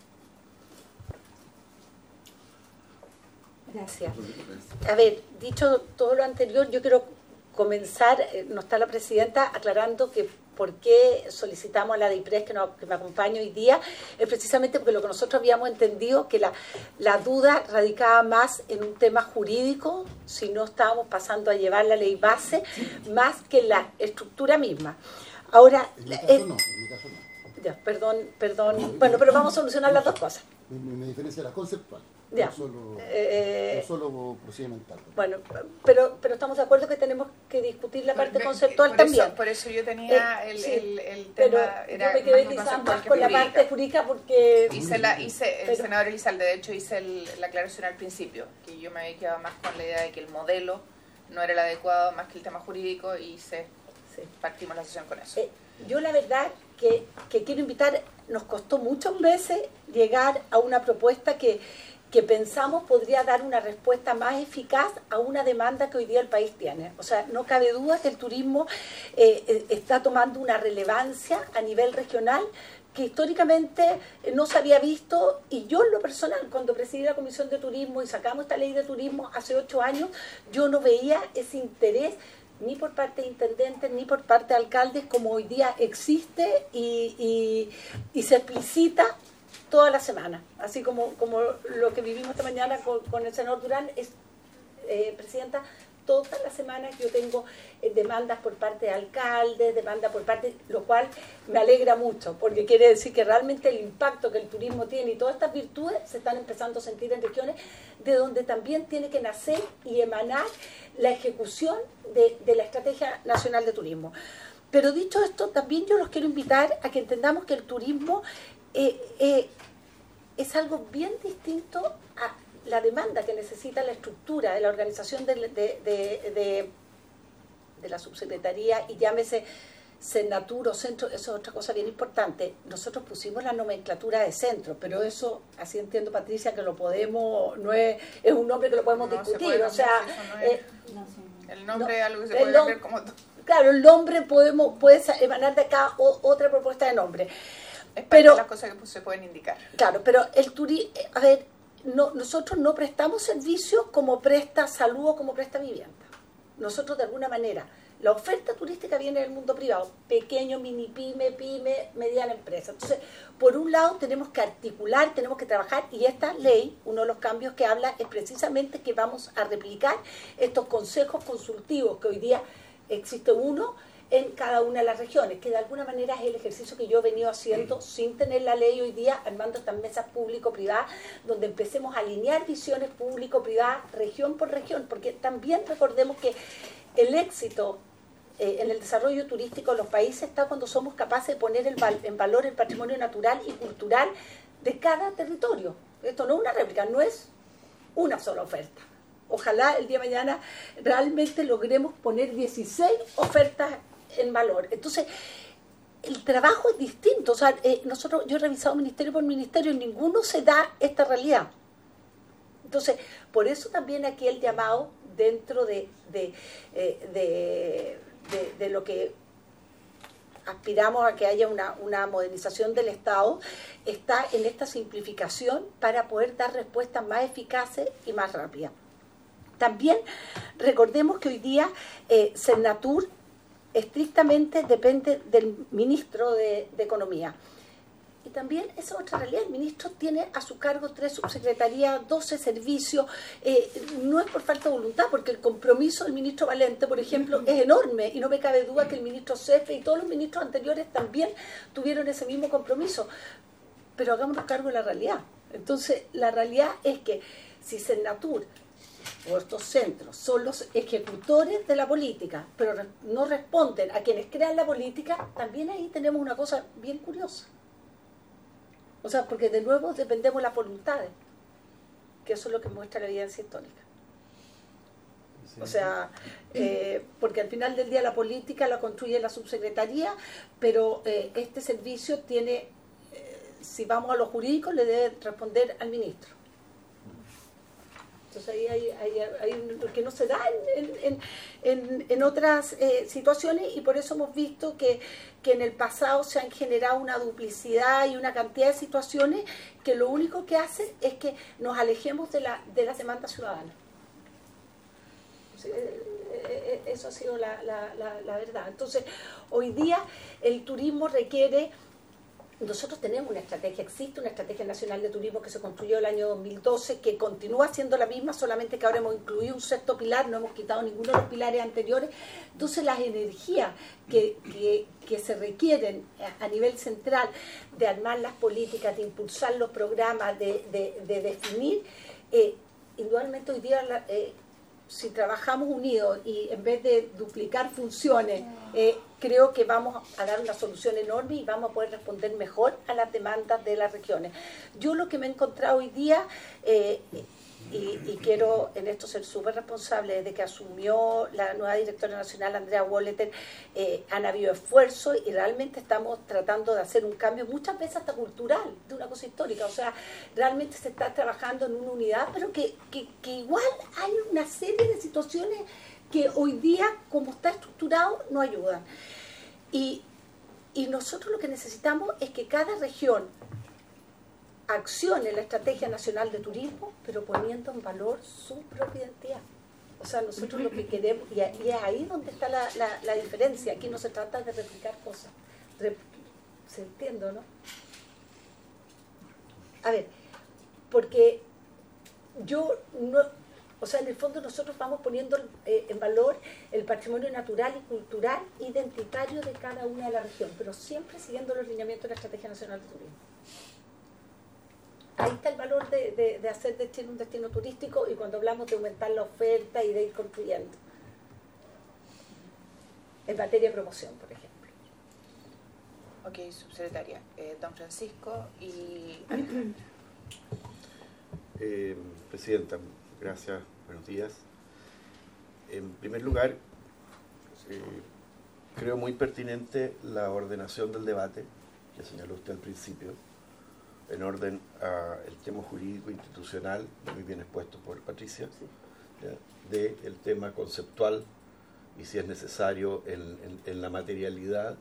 Gracias. A ver, dicho todo lo anterior, yo quiero comenzar, no está la presidenta, aclarando que por qué solicitamos a la DIPRES que me acompañe hoy día, es precisamente porque lo que nosotros habíamos entendido, que la duda radicaba más en un tema jurídico, si no estábamos pasando a llevar la ley base, más que la estructura misma. Ahora, en mi caso no. Ya, perdón. Bueno, pero vamos a solucionar las dos cosas. Mi diferencia era conceptual, ya. no solo procedimental. Bueno, pero estamos de acuerdo que tenemos que discutir la parte conceptual también. Por eso yo tenía el tema, pero era yo me quedé quizás más con la parte jurídica porque... El senador Elizalde, de hecho, hice la aclaración al principio, que yo me había quedado más con la idea de que el modelo no era el adecuado, más que el tema jurídico, y partimos la sesión con eso. Yo la verdad que quiero invitar, nos costó muchos meses llegar a una propuesta que pensamos podría dar una respuesta más eficaz a una demanda que hoy día el país tiene. O sea, no cabe duda que el turismo está tomando una relevancia a nivel regional que históricamente no se había visto, y yo en lo personal, cuando presidí la Comisión de Turismo y sacamos esta ley de turismo hace 8 años, yo no veía ese interés ni por parte de intendentes, ni por parte de alcaldes, como hoy día existe y se explicita toda la semana. Así como lo que vivimos esta mañana con el senador Durán, Presidenta, todas las semanas yo tengo demandas por parte de alcaldes, lo cual me alegra mucho, porque quiere decir que realmente el impacto que el turismo tiene y todas estas virtudes se están empezando a sentir en regiones de donde también tiene que nacer y emanar la ejecución de la Estrategia Nacional de Turismo. Pero dicho esto, también yo los quiero invitar a que entendamos que el turismo es algo bien distinto a la demanda que necesita la estructura de la organización de la subsecretaría, y llámese Senatur o centro. Eso es otra cosa bien importante. Nosotros pusimos la nomenclatura de centro, pero eso, así entiendo, Patricia, que lo podemos, no es un nombre que lo podemos discutir. O sea, el nombre es algo que se puede cambiar como todo. Claro, el nombre puede emanar de acá otra propuesta de nombre. Es parte de las cosas que se pueden indicar. Claro, pero el turismo, a ver, nosotros no prestamos servicios como presta salud o como presta vivienda. Nosotros, de alguna manera, la oferta turística viene del mundo privado, pequeño, mini pyme, mediana empresa. Entonces, por un lado tenemos que articular, tenemos que trabajar, y esta ley, uno de los cambios que habla es precisamente que vamos a replicar estos consejos consultivos, que hoy día existe uno en cada una de las regiones, que de alguna manera es el ejercicio que yo he venido haciendo sin tener la ley hoy día, armando estas mesas público-privadas, donde empecemos a alinear visiones público-privadas, región por región, porque también recordemos que el éxito en el desarrollo turístico de los países está cuando somos capaces de poner en valor el patrimonio natural y cultural de cada territorio. Esto no es una réplica, no es una sola oferta. Ojalá el día de mañana realmente logremos poner 16 ofertas en valor. Entonces, el trabajo es distinto. O sea, yo he revisado ministerio por ministerio, en ninguno se da esta realidad. Entonces, por eso también aquí el llamado dentro de lo que aspiramos a que haya una modernización del Estado, está en esta simplificación para poder dar respuestas más eficaces y más rápidas. También recordemos que hoy día Senatur estrictamente depende del ministro de Economía. Y también esa otra realidad, el ministro tiene a su cargo 3 subsecretarías, 12 servicios, no es por falta de voluntad, porque el compromiso del ministro Valente, por ejemplo, es enorme, y no me cabe duda que el ministro Cefe y todos los ministros anteriores también tuvieron ese mismo compromiso, pero hagámonos cargo de la realidad. Entonces, la realidad es que si Senatur o estos centros son los ejecutores de la política, pero no responden a quienes crean la política, también ahí tenemos una cosa bien curiosa. O sea, porque de nuevo dependemos de las voluntades, que eso es lo que muestra la evidencia histórica. O sea, porque al final del día la política la construye la subsecretaría, pero este servicio tiene, si vamos a lo jurídico, le debe responder al ministro. Entonces ahí hay que no se da en otras situaciones, y por eso hemos visto que en el pasado se han generado una duplicidad y una cantidad de situaciones que lo único que hacen es que nos alejemos de las demandas ciudadanas. Eso ha sido la verdad. Entonces, hoy día el turismo requiere... Nosotros tenemos una estrategia, existe una estrategia nacional de turismo que se construyó el año 2012, que continúa siendo la misma, solamente que ahora hemos incluido un sexto pilar, no hemos quitado ninguno de los pilares anteriores. Entonces las energías que se requieren a nivel central de armar las políticas, de impulsar los programas, de definir, indudablemente hoy día... si trabajamos unidos y en vez de duplicar funciones, creo que vamos a dar una solución enorme y vamos a poder responder mejor a las demandas de las regiones. Yo lo que me he encontrado hoy día, y quiero en esto ser súper responsable, desde que asumió la nueva directora nacional, Andrea Wolleter, han habido esfuerzos y realmente estamos tratando de hacer un cambio, muchas veces hasta cultural, de una cosa histórica. O sea, realmente se está trabajando en una unidad, pero que igual hay una serie de situaciones que hoy día, como está estructurado, no ayudan. Y nosotros lo que necesitamos es que cada región accione la Estrategia Nacional de Turismo, pero poniendo en valor su propia identidad. O sea, nosotros lo que queremos, y es ahí donde está la diferencia. Aquí no se trata de replicar cosas. ¿Se entiende, no? A ver, porque yo no... O sea, en el fondo nosotros vamos poniendo en valor el patrimonio natural y cultural identitario de cada una de las regiones, pero siempre siguiendo los lineamientos de la Estrategia Nacional de Turismo. Ahí está el valor de hacer de Chile un destino turístico, y cuando hablamos de aumentar la oferta y de ir construyendo. En materia de promoción, por ejemplo. Ok, subsecretaria. Don Francisco y... Presidenta, gracias, buenos días. En primer lugar, creo muy pertinente la ordenación del debate que señaló usted al principio, en orden al tema jurídico institucional, muy bien expuesto por Patricia, del tema conceptual y si es necesario en la materialidad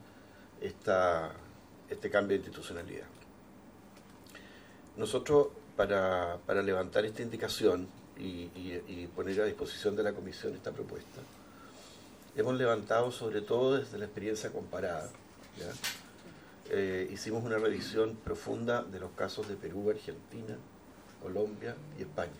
este cambio de institucionalidad. Nosotros, para levantar esta indicación y poner a disposición de la Comisión esta propuesta, hemos levantado sobre todo desde la experiencia comparada, ¿ya? Hicimos una revisión profunda de los casos de Perú, Argentina, Colombia y España.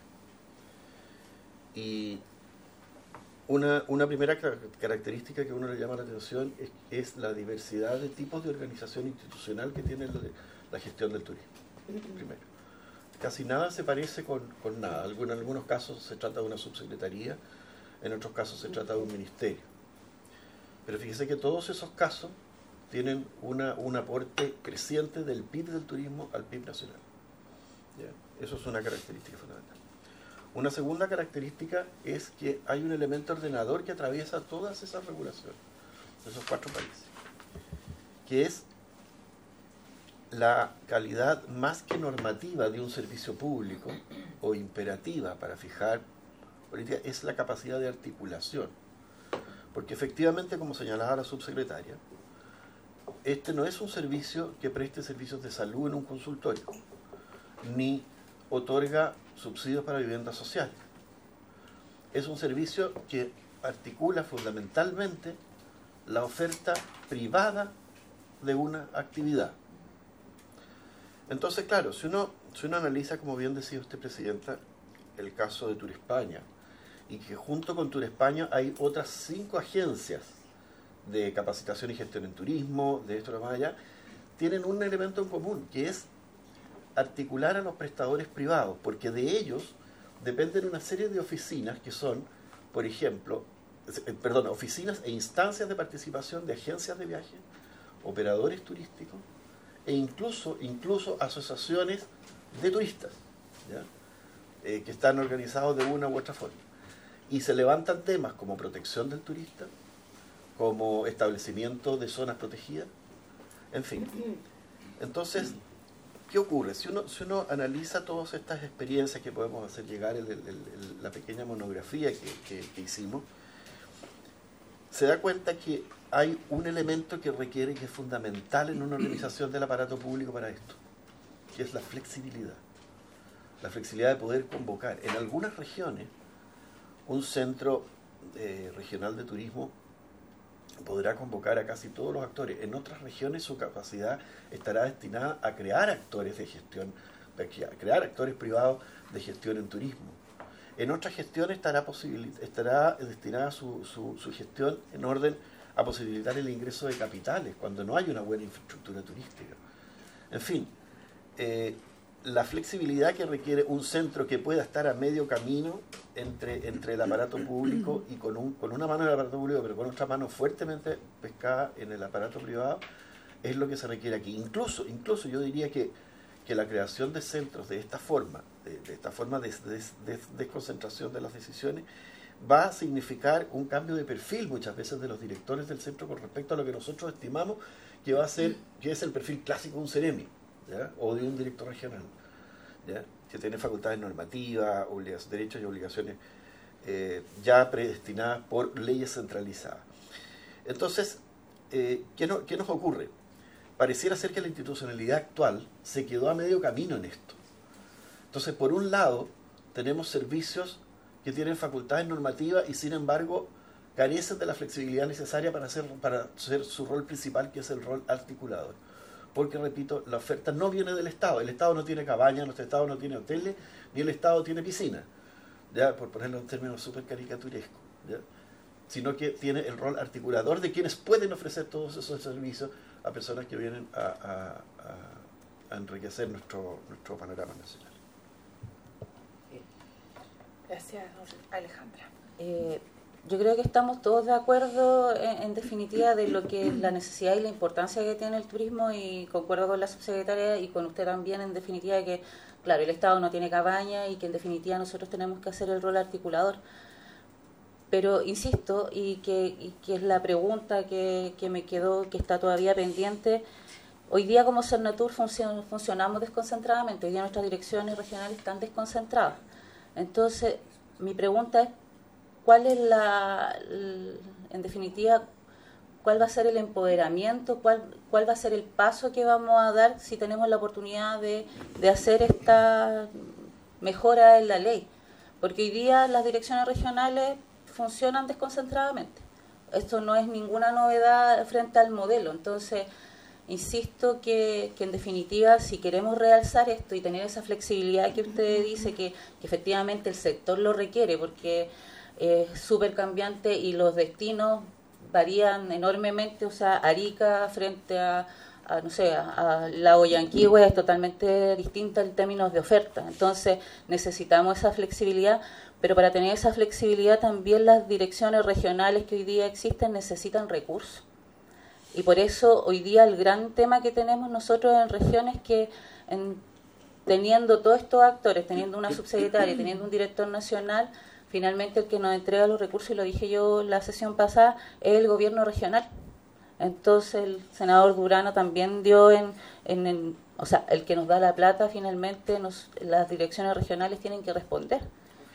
Y una primera característica que a uno le llama la atención es la diversidad de tipos de organización institucional que tiene la gestión del turismo. Primero, casi nada se parece con nada. En algunos casos se trata de una subsecretaría, en otros casos se trata de un ministerio. Pero fíjese que todos esos casos tienen un aporte creciente del PIB del turismo al PIB nacional. ¿Ya? Eso es una característica fundamental. Una segunda característica es que hay un elemento ordenador que atraviesa todas esas regulaciones de esos 4 países, que es la calidad más que normativa de un servicio público o imperativa para fijar política, es la capacidad de articulación. Porque efectivamente, como señalaba la subsecretaria, este no es un servicio que preste servicios de salud en un consultorio, ni otorga subsidios para vivienda social. Es un servicio que articula fundamentalmente la oferta privada de una actividad. Entonces, claro, si uno analiza, como bien decía usted, Presidenta, el caso de Turespaña, y que junto con Turespaña hay otras 5 agencias de capacitación y gestión en turismo, de esto y lo más allá, tienen un elemento en común, que es articular a los prestadores privados, porque de ellos dependen una serie de oficinas que son, por ejemplo, oficinas e instancias de participación de agencias de viaje, operadores turísticos e incluso asociaciones de turistas, ¿ya? Que están organizados de una u otra forma. Y se levantan temas como protección del turista, como establecimiento de zonas protegidas, en fin. Entonces, ¿qué ocurre? Si uno analiza todas estas experiencias que podemos hacer llegar en la pequeña monografía que hicimos, se da cuenta que hay un elemento que es fundamental en una organización del aparato público para esto, que es la flexibilidad. La flexibilidad de poder convocar. En algunas regiones, un centro regional de turismo podrá convocar a casi todos los actores. En otras regiones su capacidad estará destinada a crear actores de gestión, a crear actores privados de gestión en turismo. En otras gestiones estará destinada su gestión en orden a posibilitar el ingreso de capitales, cuando no hay una buena infraestructura turística. En fin, la flexibilidad que requiere un centro que pueda estar a medio camino entre el aparato público y con una mano en el aparato público, pero con otra mano fuertemente pescada en el aparato privado, es lo que se requiere aquí. Incluso yo diría que la creación de centros de esta forma, de desconcentración de las decisiones, va a significar un cambio de perfil muchas veces de los directores del centro con respecto a lo que nosotros estimamos que va a ser, que es el perfil clásico de un CEREMI, ¿ya? O de un director regional, ¿ya? Que tiene facultades normativas, derechos y obligaciones ya predestinadas por leyes centralizadas. Entonces, ¿qué nos ocurre? Pareciera ser que la institucionalidad actual se quedó a medio camino en esto. Entonces, por un lado, tenemos servicios que tienen facultades normativas y, sin embargo, carecen de la flexibilidad necesaria para hacer su rol principal, que es el rol articulador. Porque, repito, la oferta no viene del Estado. El Estado no tiene cabañas, el Estado no tiene hoteles, ni el Estado tiene piscina, ¿ya? Por ponerlo en términos súper caricaturescos, ¿ya? Sino que tiene el rol articulador de quienes pueden ofrecer todos esos servicios a personas que vienen a enriquecer nuestro panorama nacional. Gracias, Alejandra. Yo creo que estamos todos de acuerdo en definitiva de lo que es la necesidad y la importancia que tiene el turismo, y concuerdo con la subsecretaria y con usted también en definitiva de que, claro, el Estado no tiene cabaña y que en definitiva nosotros tenemos que hacer el rol articulador. Pero insisto, y que es la pregunta que me quedó, que está todavía pendiente, hoy día como Cernatur funcionamos desconcentradamente, hoy día nuestras direcciones regionales están desconcentradas. Entonces, mi pregunta es, ¿cuál es en definitiva, cuál va a ser el empoderamiento, cuál va a ser el paso que vamos a dar si tenemos la oportunidad de hacer esta mejora en la ley? Porque hoy día las direcciones regionales funcionan desconcentradamente. Esto no es ninguna novedad frente al modelo. Entonces, insisto que en definitiva, si queremos realzar esto y tener esa flexibilidad que usted dice, que efectivamente el sector lo requiere, porque es súper cambiante y los destinos varían enormemente. O sea, Arica frente a Lago Yanquihue es totalmente distinta en términos de oferta. Entonces necesitamos esa flexibilidad, pero para tener esa flexibilidad también las direcciones regionales que hoy día existen necesitan recursos. Y por eso hoy día el gran tema que tenemos nosotros en regiones es que teniendo todos estos actores, teniendo una subsecretaria, teniendo un director nacional, finalmente el que nos entrega los recursos, y lo dije yo la sesión pasada, es el gobierno regional. Entonces el senador Durano también dio o sea, el que nos da la plata finalmente, las direcciones regionales tienen que responder.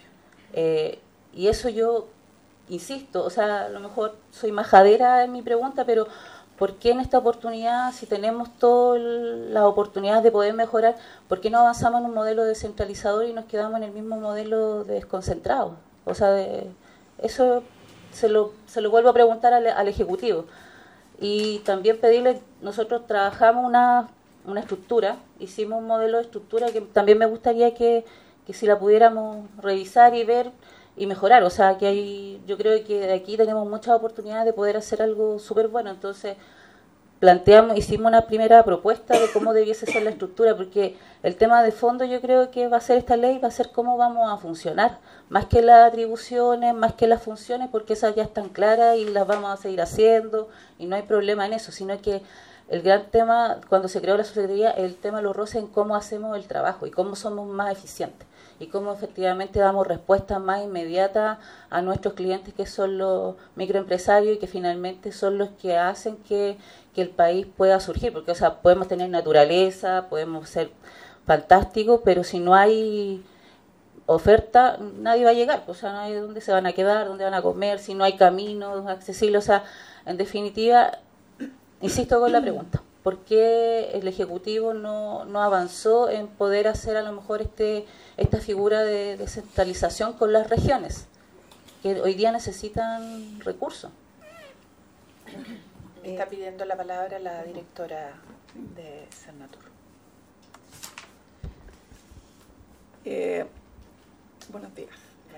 Y eso yo insisto, o sea, a lo mejor soy majadera en mi pregunta, pero ¿por qué en esta oportunidad, si tenemos todas las oportunidades de poder mejorar, por qué no avanzamos en un modelo descentralizador y nos quedamos en el mismo modelo desconcentrado? O sea, eso se lo vuelvo a preguntar al Ejecutivo. Y también pedirle, nosotros trabajamos una estructura, hicimos un modelo de estructura que también me gustaría que si la pudiéramos revisar y ver y mejorar. O sea, que yo creo que aquí tenemos muchas oportunidades de poder hacer algo súper bueno. Entonces, hicimos una primera propuesta de cómo debiese ser la estructura, porque el tema de fondo yo creo que va a ser esta ley, va a ser cómo vamos a funcionar, más que las atribuciones, más que las funciones, porque esas ya están claras y las vamos a seguir haciendo y no hay problema en eso, sino que el gran tema cuando se creó la subsecretaría, el tema de los roces en cómo hacemos el trabajo y cómo somos más eficientes y cómo efectivamente damos respuestas más inmediatas a nuestros clientes, que son los microempresarios y que finalmente son los que hacen que el país pueda surgir, porque o sea, podemos tener naturaleza, podemos ser fantásticos, pero si no hay oferta, nadie va a llegar, o sea, nadie dónde se van a quedar, dónde van a comer, si no hay caminos accesibles, o sea, en definitiva, insisto con la pregunta, ¿por qué el Ejecutivo no avanzó en poder hacer a lo mejor esta figura de descentralización con las regiones, que hoy día necesitan recursos? Está pidiendo la palabra la directora de Cernatur. Buenos días.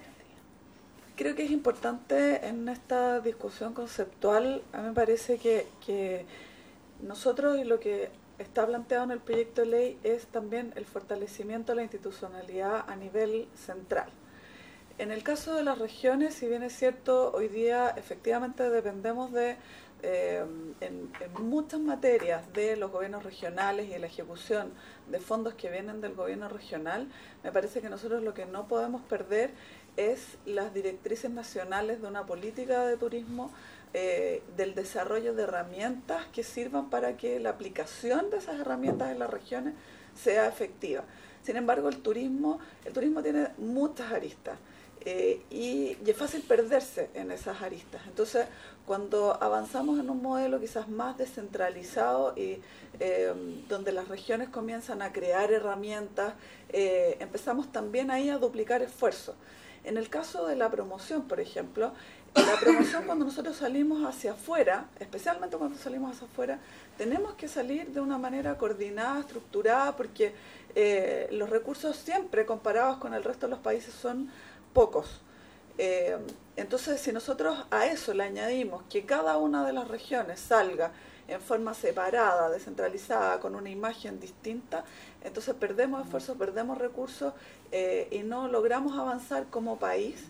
Creo que es importante en esta discusión conceptual, a mí me parece que nosotros y lo que está planteado en el proyecto de ley es también el fortalecimiento de la institucionalidad a nivel central. En el caso de las regiones, si bien es cierto, hoy día efectivamente dependemos en muchas materias de los gobiernos regionales y de la ejecución de fondos que vienen del gobierno regional, me parece que nosotros lo que no podemos perder es las directrices nacionales de una política de turismo, del desarrollo de herramientas que sirvan para que la aplicación de esas herramientas en las regiones sea efectiva. Sin embargo, el turismo tiene muchas aristas. Y es fácil perderse en esas aristas. Entonces, cuando avanzamos en un modelo quizás más descentralizado y donde las regiones comienzan a crear herramientas, empezamos también ahí a duplicar esfuerzos. En el caso de la promoción, por ejemplo, la promoción cuando nosotros salimos hacia afuera, especialmente cuando salimos hacia afuera, tenemos que salir de una manera coordinada, estructurada, porque los recursos siempre comparados con el resto de los países son pocos. Entonces, si nosotros a eso le añadimos que cada una de las regiones salga en forma separada, descentralizada, con una imagen distinta, entonces perdemos esfuerzos, perdemos recursos y no logramos avanzar como país.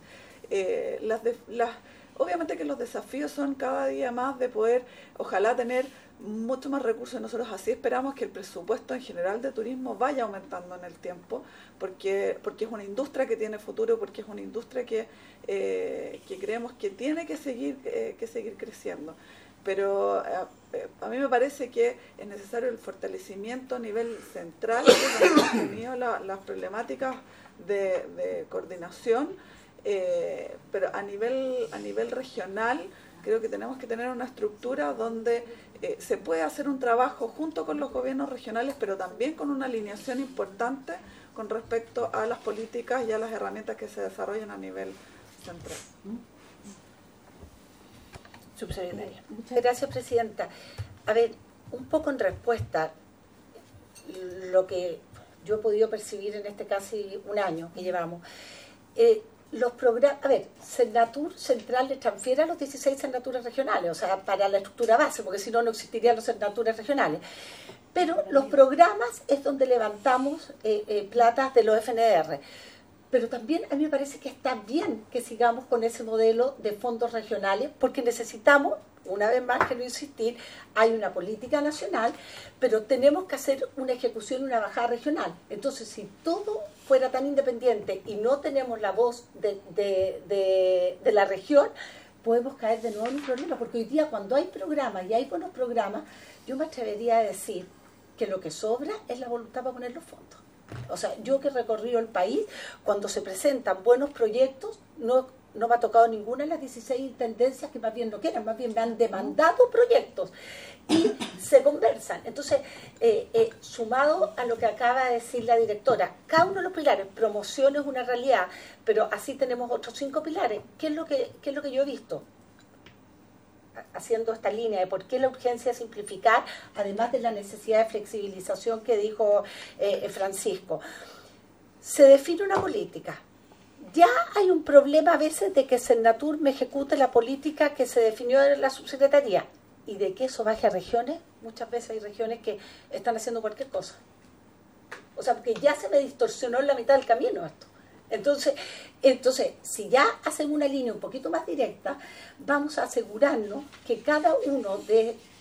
Obviamente que los desafíos son cada día más de poder, ojalá tener mucho más recursos. Nosotros así esperamos que el presupuesto en general de turismo vaya aumentando en el tiempo, porque es una industria que tiene futuro, porque es una industria que creemos que tiene que seguir creciendo. Pero a mí me parece que es necesario el fortalecimiento a nivel central, que hemos tenido las problemáticas de coordinación, pero a nivel regional creo que tenemos que tener una estructura donde se puede hacer un trabajo junto con los gobiernos regionales, pero también con una alineación importante con respecto a las políticas y a las herramientas que se desarrollan a nivel central. Subsecretaria. Gracias, Presidenta. A ver, un poco en respuesta, lo que yo he podido percibir en este casi un año que llevamos, los programas, a ver, Cernatur Central le transfiere a los 16 Cernaturas regionales, o sea, para la estructura base, porque si no, no existirían los Cernaturas regionales. Pero los programas es donde levantamos platas de los FNR. Pero también a mí me parece que está bien que sigamos con ese modelo de fondos regionales, porque necesitamos, una vez más, quiero insistir, hay una política nacional, pero tenemos que hacer una ejecución y una bajada regional. Entonces, si todo fuera tan independiente y no tenemos la voz de la región, podemos caer de nuevo en un problema, porque hoy día cuando hay programas y hay buenos programas, yo me atrevería a decir que lo que sobra es la voluntad para poner los fondos. O sea, yo que he recorrido el país, cuando se presentan buenos proyectos, no me ha tocado ninguna de las 16 intendencias que más bien no quieren, más bien me han demandado proyectos y se conversan. Entonces, sumado a lo que acaba de decir la directora, cada uno de los pilares, promoción es una realidad, pero así tenemos otros 5 pilares. ¿Qué es lo que yo he visto? Haciendo esta línea de por qué la urgencia de simplificar, además de la necesidad de flexibilización que dijo Francisco. Se define una política. Ya hay un problema a veces de que Cernatur me ejecute la política que se definió en la subsecretaría y de que eso baje a regiones. Muchas veces hay regiones que están haciendo cualquier cosa. O sea, porque ya se me distorsionó en la mitad del camino esto. Entonces, si ya hacen una línea un poquito más directa, vamos a asegurarnos que cada uno de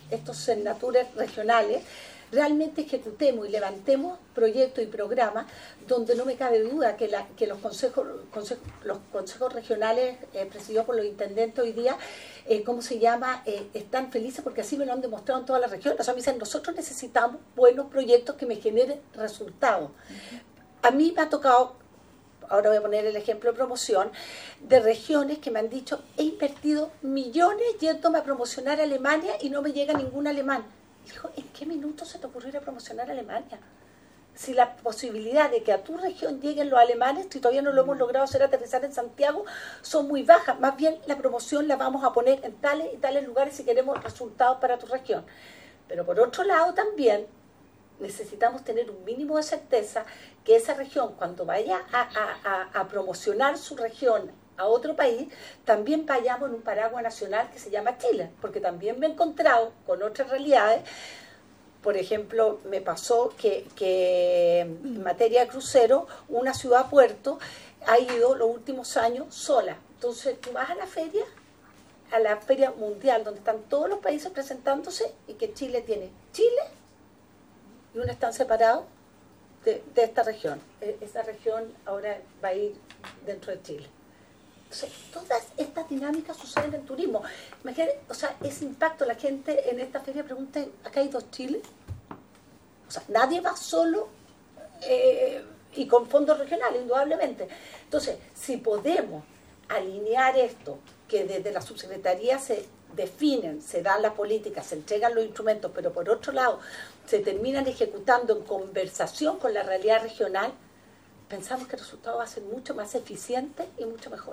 estos Senaturas regionales, realmente ejecutemos y levantemos proyectos y programas donde no me cabe duda que los consejos regionales presididos por los intendentes hoy día, están felices porque así me lo han demostrado en todas las regiones. O sea, me dicen, nosotros necesitamos buenos proyectos que me generen resultados. A mí me ha tocado, ahora voy a poner el ejemplo de promoción, de regiones que me han dicho, he invertido millones yéndome a promocionar a Alemania y no me llega ningún alemán. Y digo, ¿en qué minuto se te ocurrió ir a promocionar a Alemania? Si la posibilidad de que a tu región lleguen los alemanes, si todavía no lo hemos logrado hacer aterrizar en Santiago, son muy bajas. Más bien la promoción la vamos a poner en tales y tales lugares si queremos resultados para tu región. Pero por otro lado también necesitamos tener un mínimo de certeza que esa región, cuando vaya a promocionar su región a otro país, también vayamos en un paraguas nacional que se llama Chile, porque también me he encontrado con otras realidades. Por ejemplo, me pasó que en materia de crucero, una ciudad-puerto ha ido los últimos años sola. Entonces tú vas a la feria mundial, donde están todos los países presentándose, y que Chile tiene Chile y uno están separados de esta región. Esa región ahora va a ir dentro de Chile. Entonces, todas estas dinámicas suceden en turismo. Imagínate, o sea, ese impacto, la gente en esta feria pregunta, ¿acá hay 2 Chiles? O sea, nadie va solo y con fondos regionales, indudablemente. Entonces, si podemos alinear esto, que desde la subsecretaría se definen, se dan las políticas, se entregan los instrumentos, pero por otro lado se terminan ejecutando en conversación con la realidad regional, pensamos que el resultado va a ser mucho más eficiente y mucho mejor.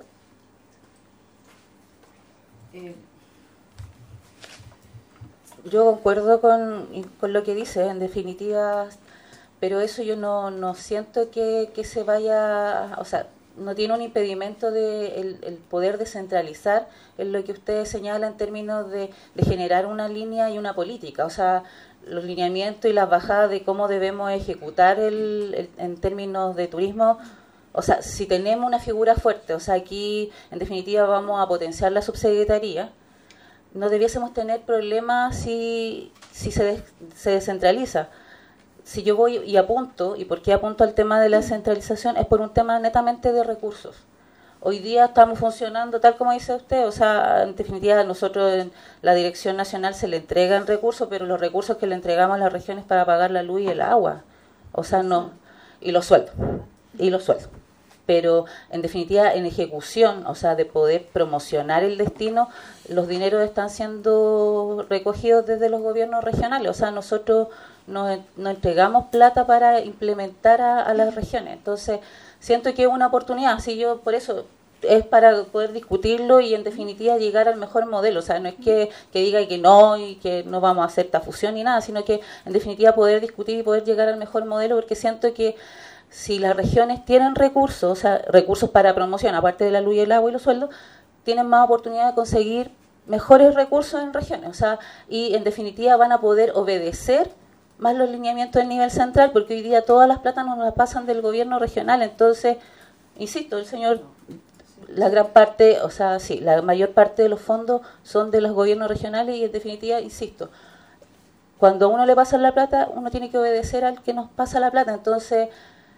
Yo concuerdo con lo que dice, en definitiva, pero eso yo no siento que se vaya, o sea, no tiene un impedimento de el poder descentralizar en lo que usted señala en términos de generar una línea y una política, o sea, los lineamientos y las bajadas de cómo debemos ejecutar en términos de turismo. O sea, si tenemos una figura fuerte, o sea, aquí en definitiva vamos a potenciar la subsecretaría, no debiésemos tener problemas si se descentraliza. Si yo voy y apunto, y por qué apunto al tema de la centralización, es por un tema netamente de recursos. Hoy día estamos funcionando tal como dice usted, o sea, en definitiva nosotros en la Dirección Nacional se le entregan recursos, pero los recursos que le entregamos a las regiones para pagar la luz y el agua, o sea, no, y los sueldos. Pero en definitiva en ejecución, o sea, de poder promocionar el destino, los dineros están siendo recogidos desde los gobiernos regionales, o sea, nosotros nos entregamos plata para implementar a las regiones, entonces siento que es una oportunidad, así yo por eso es para poder discutirlo y en definitiva llegar al mejor modelo, o sea, no es que diga que no y que no vamos a hacer esta fusión ni nada, sino que en definitiva poder discutir y poder llegar al mejor modelo, porque siento que si las regiones tienen recursos, o sea, recursos para promoción, aparte de la luz y el agua y los sueldos, tienen más oportunidad de conseguir mejores recursos en regiones, o sea, y en definitiva van a poder obedecer más los lineamientos del nivel central, porque hoy día todas las platas nos las pasan del gobierno regional, entonces, insisto, la gran parte, o sea, sí, la mayor parte de los fondos son de los gobiernos regionales y en definitiva, insisto, cuando a uno le pasa la plata, uno tiene que obedecer al que nos pasa la plata, entonces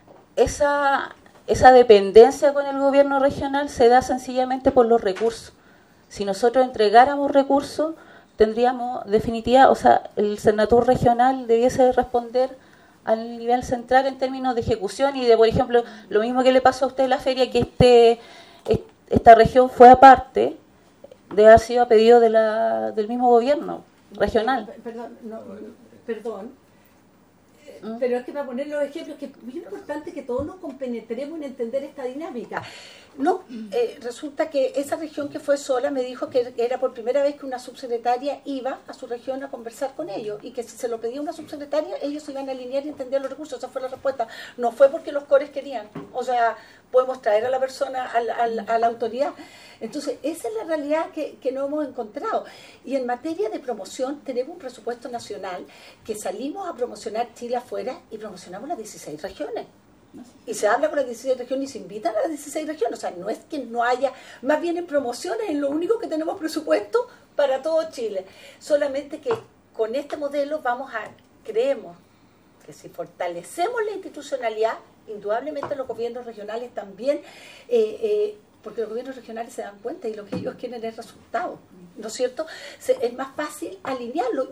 esa dependencia con el gobierno regional se da sencillamente por los recursos. Si nosotros entregáramos recursos, tendríamos definitiva, o sea, el Senatur regional debiese responder al nivel central en términos de ejecución y de, por ejemplo, lo mismo que le pasó a usted en la feria, que esta región fue aparte de haber sido a pedido del mismo gobierno regional. Perdón. Pero es que para poner los ejemplos, que es muy importante que todos nos compenetremos en entender esta dinámica. No, resulta que esa región que fue sola me dijo que era por primera vez que una subsecretaria iba a su región a conversar con ellos y que si se lo pedía una subsecretaria, ellos se iban a alinear y entender los recursos. Esa fue la respuesta. No fue porque los cores querían. O sea, podemos traer a la persona, a la autoridad. Entonces, esa es la realidad que no hemos encontrado. Y en materia de promoción, tenemos un presupuesto nacional que salimos a promocionar Chile afuera y promocionamos las 16 regiones. Y se habla con las 16 regiones y se invitan a las 16 regiones. O sea, no es que no haya, más bien en promociones es lo único que tenemos presupuesto para todo Chile. Solamente que con este modelo creemos que si fortalecemos la institucionalidad, indudablemente los gobiernos regionales también, porque los gobiernos regionales se dan cuenta y lo que ellos quieren es resultados, ¿no es cierto? Es más fácil alinearlo.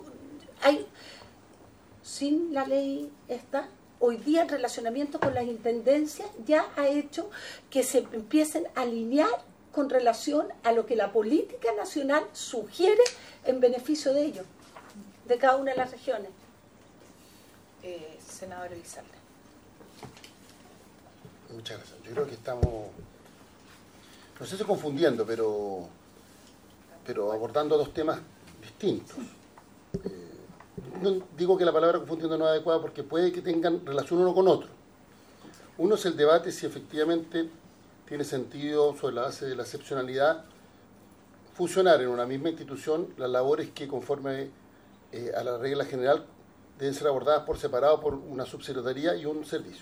Sin la ley esta, hoy día el relacionamiento con las intendencias ya ha hecho que se empiecen a alinear con relación a lo que la política nacional sugiere en beneficio de ellos, de cada una de las regiones. Senador Elizalde. Muchas gracias. Yo creo que estamos, no sé si confundiendo, pero abordando dos temas distintos. No digo que la palabra confundiendo no es adecuada porque puede que tengan relación uno con otro. Uno es el debate si efectivamente tiene sentido, sobre la base de la excepcionalidad, fusionar en una misma institución las labores que, conforme a la regla general, deben ser abordadas por separado por una subsecretaría y un servicio.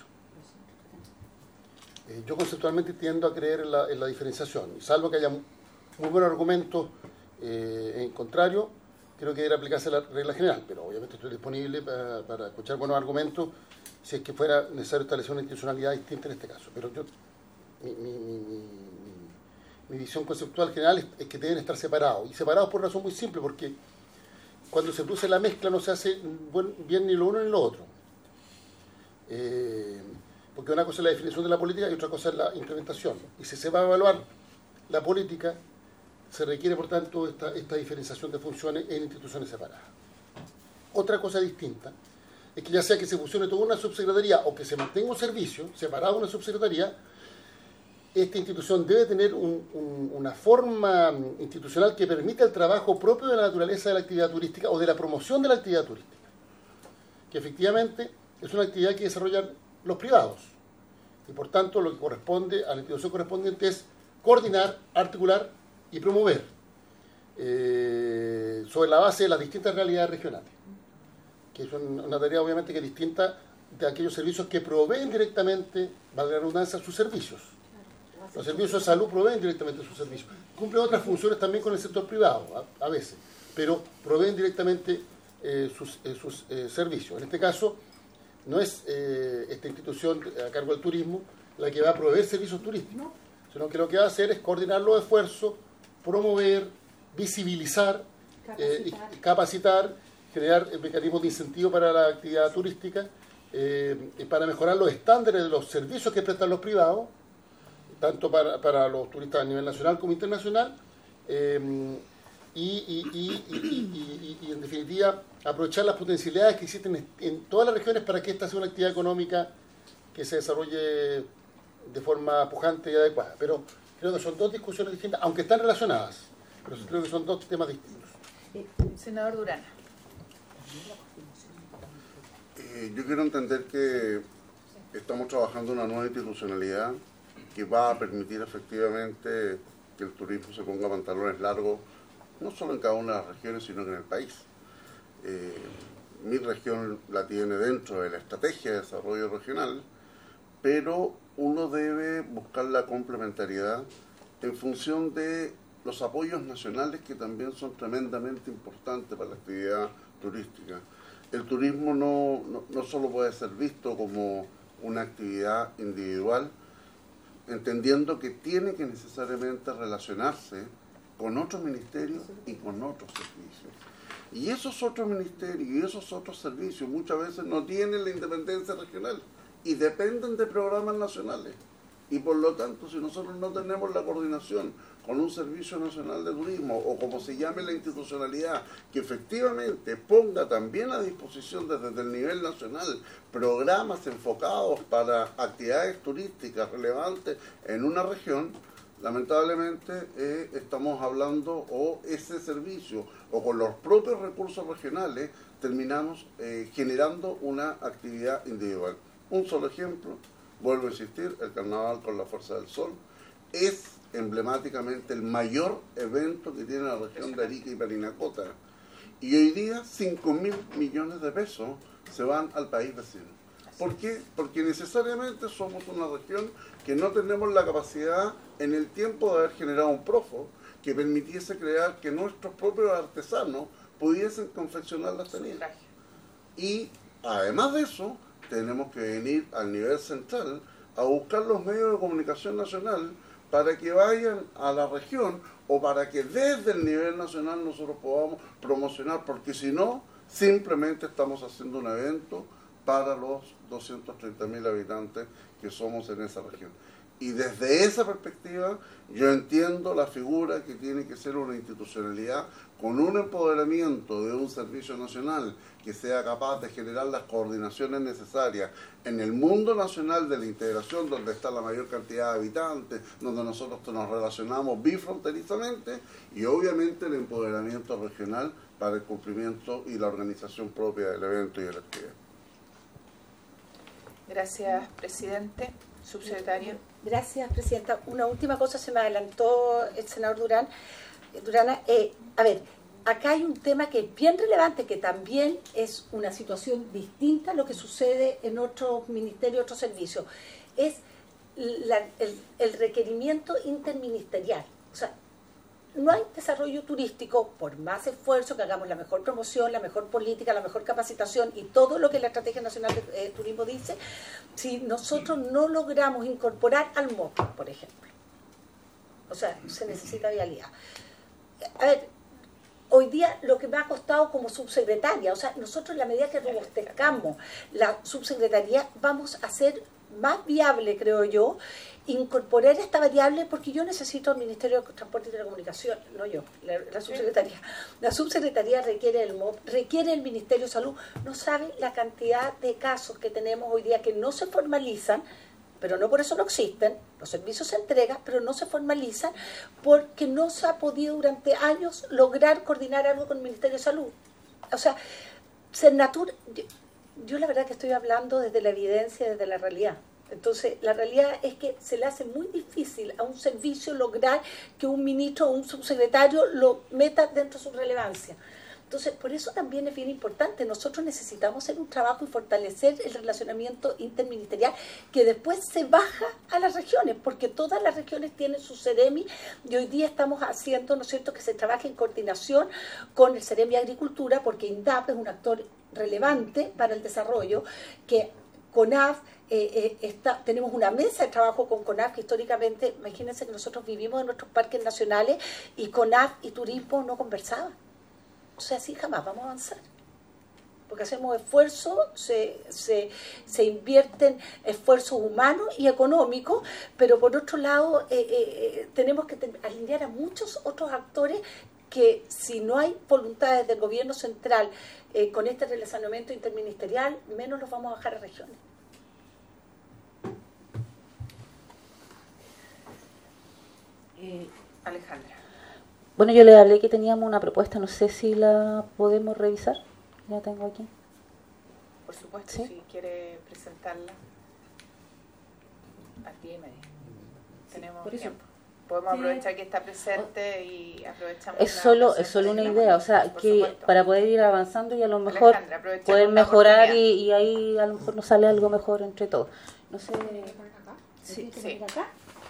Yo conceptualmente tiendo a creer en la diferenciación, y salvo que haya muy buenos argumentos en contrario, creo que debe aplicarse la regla general, pero obviamente estoy disponible para escuchar buenos argumentos si es que fuera necesario establecer una institucionalidad distinta en este caso. Pero yo, mi visión conceptual general es que deben estar separados, y separados por una razón muy simple, porque cuando se produce la mezcla no se hace bien ni lo uno ni lo otro. Porque una cosa es la definición de la política y otra cosa es la implementación. Y si se va a evaluar la política, se requiere, por tanto, esta diferenciación de funciones en instituciones separadas. Otra cosa distinta es que ya sea que se fusione toda una subsecretaría o que se mantenga un servicio separado de una subsecretaría, esta institución debe tener una forma institucional que permita el trabajo propio de la naturaleza de la actividad turística o de la promoción de la actividad turística, que efectivamente es una actividad que desarrollan los privados, y por tanto lo que corresponde a la institución correspondiente es coordinar, articular y promover sobre la base de las distintas realidades regionales, que es una tarea obviamente que es distinta de aquellos servicios que proveen directamente, valga la redundancia, sus servicios. Los servicios de salud proveen directamente sus servicios. Cumplen otras funciones también con el sector privado, a veces, pero proveen directamente sus servicios. En este caso, no es esta institución a cargo del turismo la que va a proveer servicios turísticos, sino que lo que va a hacer es coordinar los esfuerzos, promover, visibilizar, capacitar, crear mecanismos de incentivo para la actividad turística, para mejorar los estándares de los servicios que prestan los privados, tanto para los turistas a nivel nacional como internacional, y en definitiva aprovechar las potencialidades que existen en todas las regiones para que esta sea una actividad económica que se desarrolle de forma pujante y adecuada. Pero creo que son dos discusiones distintas, aunque están relacionadas, pero creo que son dos temas distintos. Senador Durán. Yo quiero entender que estamos trabajando en una nueva institucionalidad que va a permitir efectivamente que el turismo se ponga pantalones largos, no solo en cada una de las regiones, sino que en el país. Mi región la tiene dentro de la estrategia de desarrollo regional, pero uno debe buscar la complementariedad en función de los apoyos nacionales, que también son tremendamente importantes para la actividad turística. El turismo no solo puede ser visto como una actividad individual, entendiendo que tiene que necesariamente relacionarse con otros ministerios y con otros servicios. Y esos otros ministerios y esos otros servicios muchas veces no tienen la independencia regional y dependen de programas nacionales. Y por lo tanto, si nosotros no tenemos la coordinación con un Servicio Nacional de Turismo, o como se llame la institucionalidad, que efectivamente ponga también a disposición desde el nivel nacional programas enfocados para actividades turísticas relevantes en una región, lamentablemente estamos hablando, o ese servicio, o con los propios recursos regionales, terminamos generando una actividad individual. Un solo ejemplo, vuelvo a insistir, el Carnaval con la Fuerza del Sol es emblemáticamente el mayor evento que tiene la región de Arica y Parinacota, y hoy día 5.000 millones de pesos se van al país vecino. ¿Por qué? Porque necesariamente somos una región que no tenemos la capacidad en el tiempo de haber generado un PROFO que permitiese crear que nuestros propios artesanos pudiesen confeccionar las tenidas. Y además de eso, tenemos que venir al nivel central a buscar los medios de comunicación nacional para que vayan a la región o para que desde el nivel nacional nosotros podamos promocionar, porque si no, simplemente estamos haciendo un evento para los 230.000 habitantes que somos en esa región. Y desde esa perspectiva yo entiendo la figura que tiene que ser una institucionalidad con un empoderamiento de un servicio nacional que sea capaz de generar las coordinaciones necesarias en el mundo nacional de la integración, donde está la mayor cantidad de habitantes, donde nosotros nos relacionamos bifronterizamente, y obviamente el empoderamiento regional para el cumplimiento y la organización propia del evento y de la actividad. Gracias, presidente. Subsecretario. Gracias, presidenta. Una última cosa, se me adelantó el senador Durana. A ver, acá hay un tema que es bien relevante, que también es una situación distinta a lo que sucede en otros ministerios, otros servicios. Es el requerimiento interministerial. O sea, no hay desarrollo turístico, por más esfuerzo que hagamos, la mejor promoción, la mejor política, la mejor capacitación y todo lo que la Estrategia Nacional de Turismo dice, si nosotros no logramos incorporar al MOP, por ejemplo. O sea, se necesita vialidad. A ver, hoy día lo que me ha costado como subsecretaria, o sea, nosotros en la medida que robustezcamos la subsecretaría, vamos a ser más viable, creo yo, incorporar esta variable, porque yo necesito el Ministerio de Transporte y Telecomunicación, no yo, la subsecretaría. La subsecretaría requiere el MOP, requiere el Ministerio de Salud. No saben la cantidad de casos que tenemos hoy día que no se formalizan, pero no por eso no existen. Los servicios se entregan, pero no se formalizan porque no se ha podido durante años lograr coordinar algo con el Ministerio de Salud. O sea, Sernatur, yo la verdad que estoy hablando desde la evidencia, desde la realidad. Entonces, la realidad es que se le hace muy difícil a un servicio lograr que un ministro o un subsecretario lo meta dentro de su relevancia. Entonces, por eso también es bien importante. Nosotros necesitamos hacer un trabajo y fortalecer el relacionamiento interministerial que después se baja a las regiones, porque todas las regiones tienen su CEREMI y hoy día estamos haciendo, ¿no es cierto?, que se trabaje en coordinación con el CEREMI Agricultura, porque INDAP es un actor relevante para el desarrollo, que CONAF, tenemos una mesa de trabajo con CONAF, que históricamente, imagínense que nosotros vivimos en nuestros parques nacionales y CONAF y turismo no conversaban. O sea, así jamás vamos a avanzar. Porque hacemos esfuerzos, se invierten esfuerzos humanos y económicos, pero por otro lado tenemos que alinear a muchos otros actores que, si no hay voluntades del gobierno central con este relacionamiento interministerial, menos los vamos a bajar a regiones. Alejandra. Bueno, yo le hablé que teníamos una propuesta, no sé si la podemos revisar. La tengo aquí. Por supuesto, ¿sí? Si quiere presentarla. A 10:30. Tenemos tiempo. Podemos aprovechar que está presente y aprovechamos. Es solo una idea, o sea, que supuesto, para poder ir avanzando y a lo mejor poder mejorar y ahí a lo mejor nos sale algo mejor entre todos. No sé. Sí. Acá.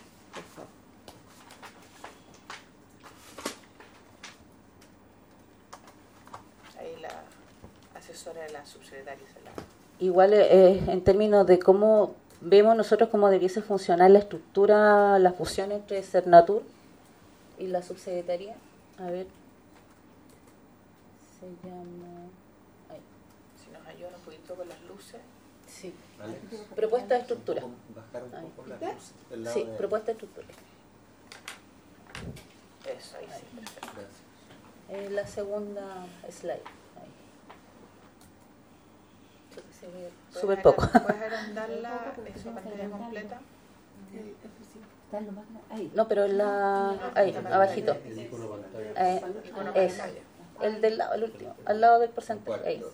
De la subsecretaria. Igual en términos de cómo vemos nosotros cómo debiese funcionar la estructura, la fusión entre Sernatur y la subsecretaría. A ver, se llama... Ahí. Si nos ayudan un poquito con las luces. Sí. Vale. Propuesta de estructura. Bajar un poco las luces. Sí, propuesta de estructura. Eso, ahí sí, perfecto. La segunda slide. Súper poco. ¿Puedes agrandarla, esa pantalla completa? No, pero ahí, abajito. Es el del lado, el último, al lado del porcentaje. Ahí.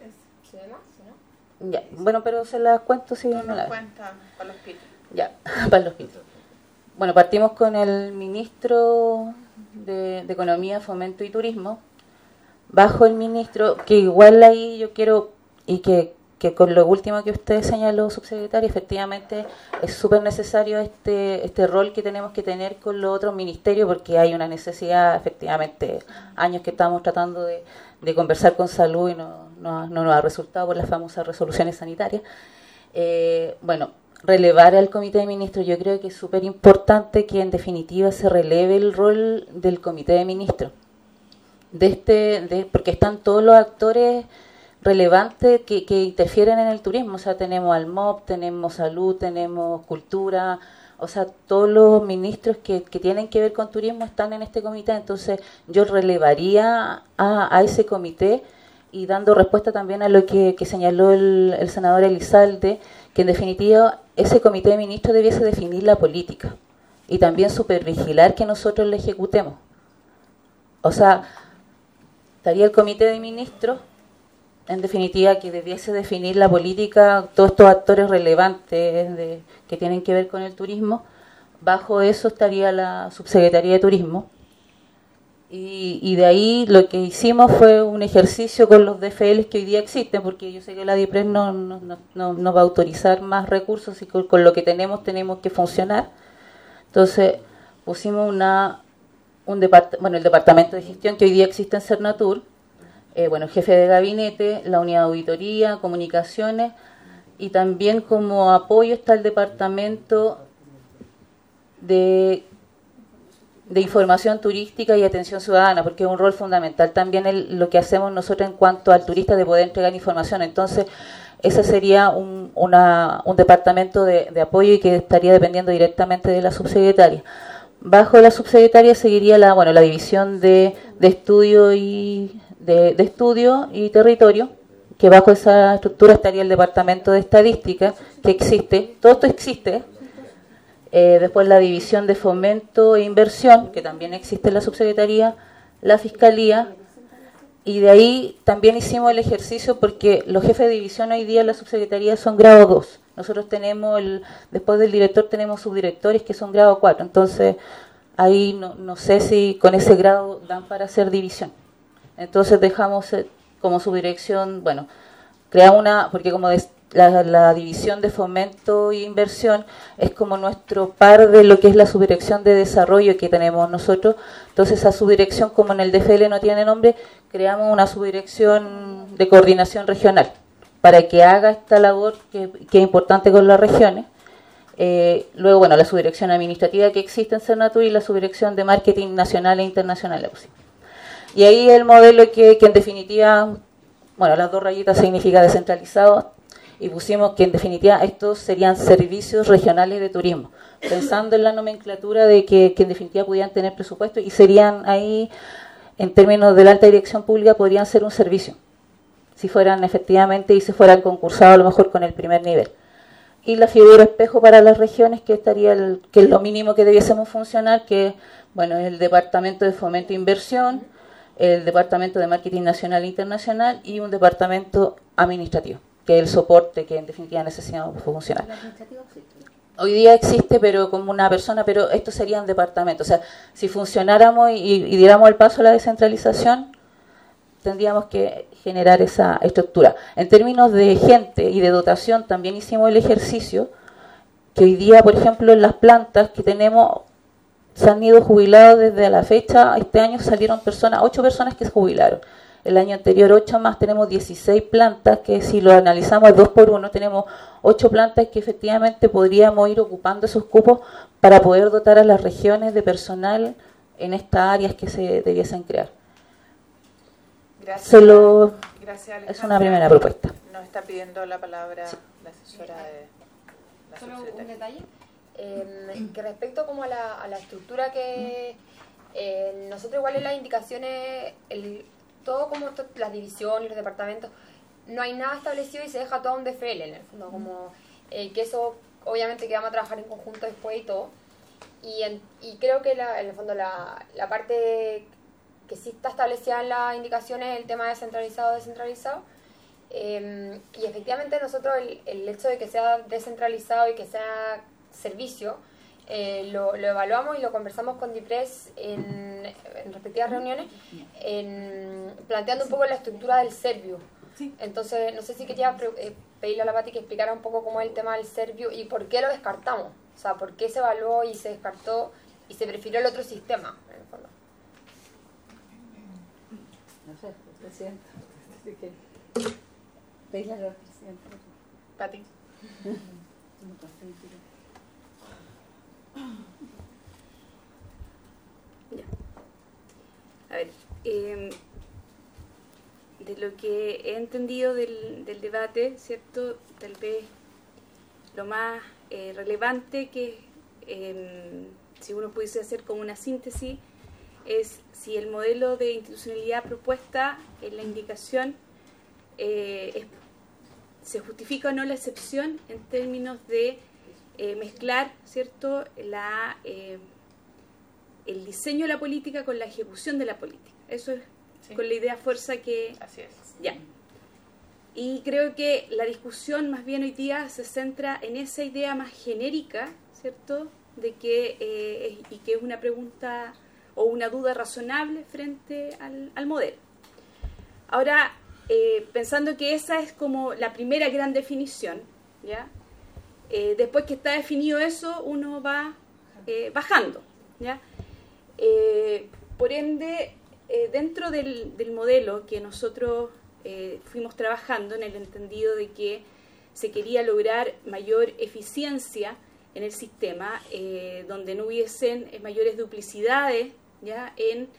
Ya, bueno, pero se las cuento si no las cuenta para los pitos. Ya, para los pitos. Bueno, partimos con el ministro de Economía, Fomento y Turismo. Bajo el ministro, que igual ahí yo quiero, y que que con lo último que usted señaló, subsecretaria, efectivamente es súper necesario este rol que tenemos que tener con los otros ministerios, porque hay una necesidad, efectivamente, años que estamos tratando de conversar con salud y no nos ha resultado por las famosas resoluciones sanitarias. Bueno, relevar al comité de ministros, yo creo que es súper importante que en definitiva se releve el rol del comité de ministros, porque están todos los actores relevantes que interfieren en el turismo. O sea, tenemos al MOP, tenemos salud, tenemos cultura, o sea, todos los ministros que tienen que ver con turismo están en este comité. Entonces yo relevaría a ese comité, y dando respuesta también a lo que señaló el senador Elizalde, que en definitiva ese comité de ministros debiese definir la política y también supervigilar que nosotros la ejecutemos. O sea, estaría el comité de ministros, en definitiva, que debiese definir la política, todos estos actores relevantes que tienen que ver con el turismo. Bajo eso estaría la Subsecretaría de Turismo. Y de ahí lo que hicimos fue un ejercicio con los DFLs que hoy día existen, porque yo sé que la DIPRES no va a autorizar más recursos y con lo que tenemos que funcionar. Entonces pusimos el departamento de gestión que hoy día existe en Cernatur, el jefe de gabinete, la unidad de auditoría, comunicaciones, y también como apoyo está el departamento de información turística y atención ciudadana, porque es un rol fundamental también lo que hacemos nosotros en cuanto al turista, de poder entregar información. Entonces ese sería un departamento de apoyo y que estaría dependiendo directamente de la subsecretaria. Bajo la subsecretaria seguiría la división de estudio y territorio, que bajo esa estructura estaría el departamento de estadística, que existe, todo esto existe. Después la división de fomento e inversión, que también existe en la subsecretaría, la fiscalía, y de ahí también hicimos el ejercicio, porque los jefes de división hoy día en la subsecretaría son grado 2. Nosotros tenemos, después del director tenemos subdirectores que son grado 4, entonces ahí no sé si con ese grado dan para hacer división. Entonces dejamos como subdirección, creamos porque como la división de fomento e inversión es como nuestro par de lo que es la subdirección de desarrollo que tenemos nosotros. Entonces esa subdirección, como en el DFL no tiene nombre, creamos una subdirección de coordinación regional para que haga esta labor que es importante con las regiones. Luego, la subdirección administrativa que existe en Cernatur y la subdirección de marketing nacional e internacional. Y ahí el modelo que en definitiva, las dos rayitas significa descentralizado, y pusimos que en definitiva estos serían servicios regionales de turismo, pensando en la nomenclatura de que en definitiva pudieran tener presupuesto y serían ahí, en términos de la alta dirección pública, podrían ser un servicio, si fueran efectivamente y se fueran concursados a lo mejor con el primer nivel. Y la figura espejo para las regiones, que estaría que es lo mínimo que debiésemos funcionar, que es el departamento de fomento e inversión, el departamento de marketing nacional e internacional y un departamento administrativo, que es el soporte que en definitiva necesitamos funcionar. ¿El administrativo existe? Hoy día existe, pero como una persona, pero estos serían departamentos. O sea, si funcionáramos y diéramos el paso a la descentralización, tendríamos que generar esa estructura. En términos de gente y de dotación, también hicimos el ejercicio que hoy día, por ejemplo, en las plantas que tenemos, se han ido jubilados desde la fecha. Este año salieron 8 personas que se jubilaron. El año anterior 8 más, tenemos 16 plantas, que si lo analizamos 2 por 1, tenemos 8 plantas que efectivamente podríamos ir ocupando esos cupos para poder dotar a las regiones de personal en estas áreas que se debiesen crear. Gracias. Gracias, Es una primera propuesta. Nos está pidiendo la palabra la asesora de la Solo subsecretaria. un detalle. Que respecto como a la estructura que nosotros igual en las indicaciones, todo como las divisiones y los departamentos, no hay nada establecido y se deja todo un DFL en el fondo, como que eso obviamente que vamos a trabajar en conjunto después y todo. Y creo que en el fondo la parte que sí está establecida en las indicaciones es el tema de descentralizado. Y efectivamente nosotros el hecho de que sea descentralizado y que sea servicio, lo evaluamos y lo conversamos con DIPRES en respectivas reuniones, planteando un poco la estructura del Servio. Sí. Entonces, no sé si quería pedirle a la Pati que explicara un poco cómo es el tema del Servio y por qué lo descartamos. O sea, por qué se evaluó y se descartó y se prefirió el otro sistema, en el fondo. No sé, presidenta. Pedirle a la presidenta. Pati. Ya. A ver, de lo que he entendido del debate, ¿cierto? Tal vez lo más relevante que, si uno pudiese hacer como una síntesis, es si el modelo de institucionalidad propuesta en la indicación se justifica o no la excepción en términos de mezclar, ¿cierto?, el diseño de la política con la ejecución de la política. Eso es sí. Con la idea fuerza que... Así es. Ya. Y creo que la discusión más bien hoy día se centra en esa idea más genérica, ¿cierto?, de que, y que es una pregunta o una duda razonable frente al modelo. Ahora, pensando que esa es como la primera gran definición, ¿ya? Después que está definido eso, uno va bajando, ¿ya? Por ende, dentro del modelo que nosotros fuimos trabajando en el entendido de que se quería lograr mayor eficiencia en el sistema, donde no hubiesen mayores duplicidades, ¿ya?, en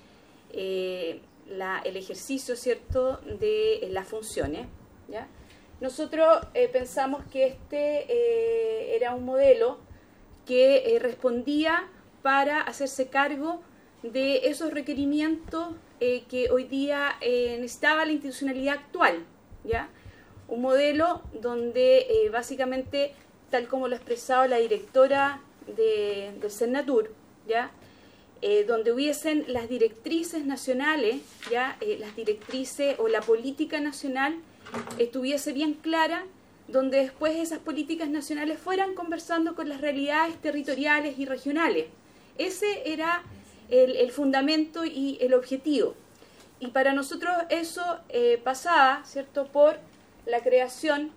el ejercicio, ¿cierto?, de las funciones, ¿ya? Nosotros pensamos que este era un modelo que respondía para hacerse cargo de esos requerimientos que hoy día necesitaba la institucionalidad actual, ¿ya? Un modelo donde básicamente, tal como lo ha expresado la directora del Senatur, ¿ya?, donde hubiesen las directrices nacionales, ¿ya?, las directrices o la política nacional estuviese bien clara, donde después esas políticas nacionales fueran conversando con las realidades territoriales y regionales. Ese era el fundamento y el objetivo. Y para nosotros eso pasaba, ¿cierto?, por la creación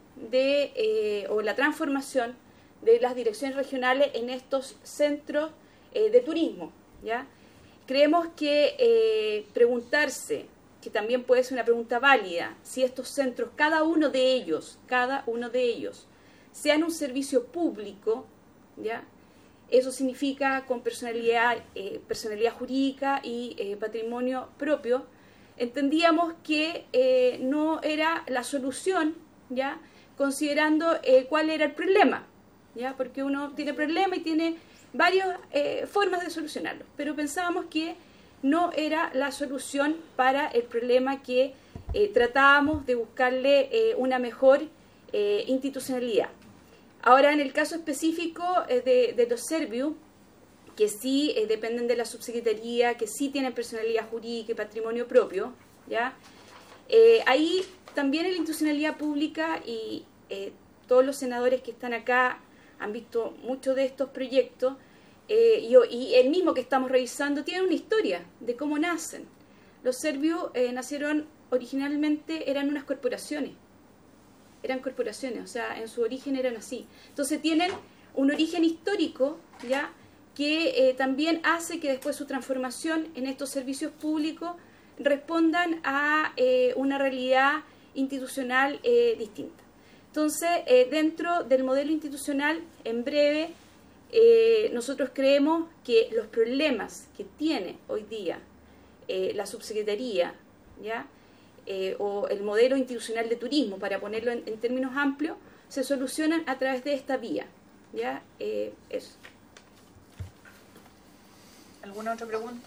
o la transformación de las direcciones regionales en estos centros de turismo, ¿ya? Creemos que preguntarse, que también puede ser una pregunta válida, si estos centros, cada uno de ellos, sean un servicio público, ¿ya? Eso significa con personalidad jurídica y patrimonio propio. Entendíamos que no era la solución, ¿ya?, considerando cuál era el problema, ¿ya?, porque uno tiene problema y tiene varias formas de solucionarlo, pero pensábamos que no era la solución para el problema que tratábamos de buscarle una mejor institucionalidad. Ahora, en el caso específico de los Serviu, que sí dependen de la subsecretaría, que sí tienen personalidad jurídica y patrimonio propio, ¿ya? Ahí también en la institucionalidad pública y todos los senadores que están acá han visto muchos de estos proyectos y el mismo que estamos revisando tiene una historia de cómo nacen. Los Serviu nacieron originalmente, eran unas corporaciones. Eran corporaciones, o sea, en su origen eran así. Entonces tienen un origen histórico, ¿ya?, que también hace que después su transformación en estos servicios públicos respondan a una realidad institucional distinta. Entonces, dentro del modelo institucional, en breve, nosotros creemos que los problemas que tiene hoy día la subsecretaría, ¿ya?, o el modelo institucional de turismo, para ponerlo en términos amplios, se solucionan a través de esta vía, ¿ya? Eso. ¿Alguna otra pregunta?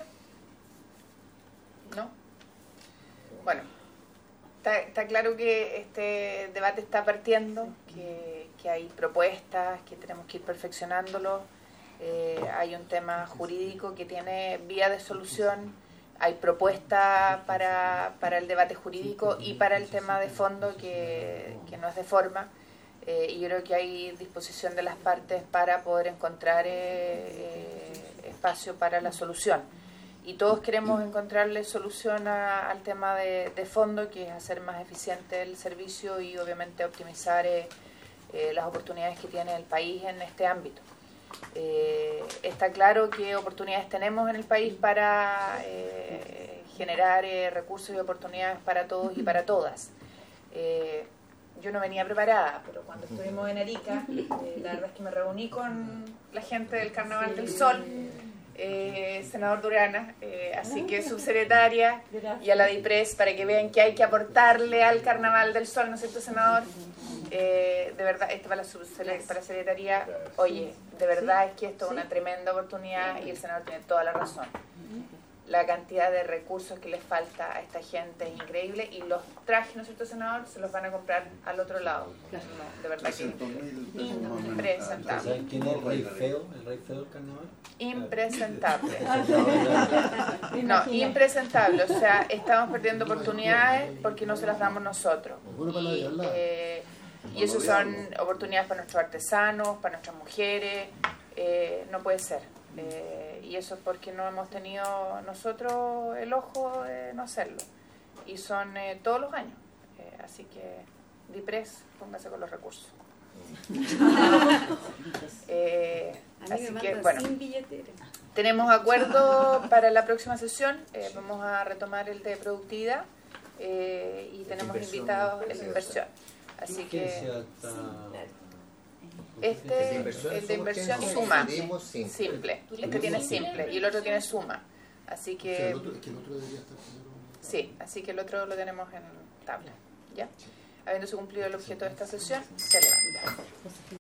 ¿No? Bueno, está claro que este debate está partiendo, que hay propuestas, que tenemos que ir perfeccionándolo. Hay un tema jurídico que tiene vía de solución, hay propuestas para el debate jurídico y para el tema de fondo que no es de forma. Y yo creo que hay disposición de las partes para poder encontrar espacio para la solución. y todos queremos encontrarle solución al tema de fondo, que es hacer más eficiente el servicio y obviamente optimizar las oportunidades que tiene el país en este ámbito. Está claro que oportunidades tenemos en el país para generar recursos y oportunidades para todos y para todas. Yo no venía preparada, pero cuando estuvimos en Arica, la verdad es que me reuní con la gente del Carnaval del Sol, senador Durana, así que subsecretaria, y a la DIPRES, para que vean que hay que aportarle al Carnaval del Sol, ¿no es cierto, senador? De verdad, para la secretaría, oye, de verdad es que esto es una tremenda oportunidad y el senador tiene toda la razón. La cantidad de recursos que les falta a esta gente es increíble y los trajes, ¿no es cierto, senador? Se los van a comprar al otro lado. No, de verdad que impresentable. ¿Saben quién es el rey feo? ¿El rey feo del carnaval? Impresentable. No, impresentable. O sea, estamos perdiendo oportunidades porque no se las damos nosotros. Y eso son oportunidades para nuestros artesanos, para nuestras mujeres. No puede ser. Y eso es porque no hemos tenido nosotros el ojo de no hacerlo. Y son todos los años. Así que, DIPRES, póngase con los recursos. Así que, bueno, tenemos acuerdo para la próxima sesión. Vamos a retomar el de productividad y tenemos invitados en la inversión. Así que el de inversión suma, simple. Este tiene simple y el otro tiene suma. Así que sí, así que el otro lo tenemos en tabla. ¿Ya? Habiéndose cumplido el objeto de esta sesión, se levanta.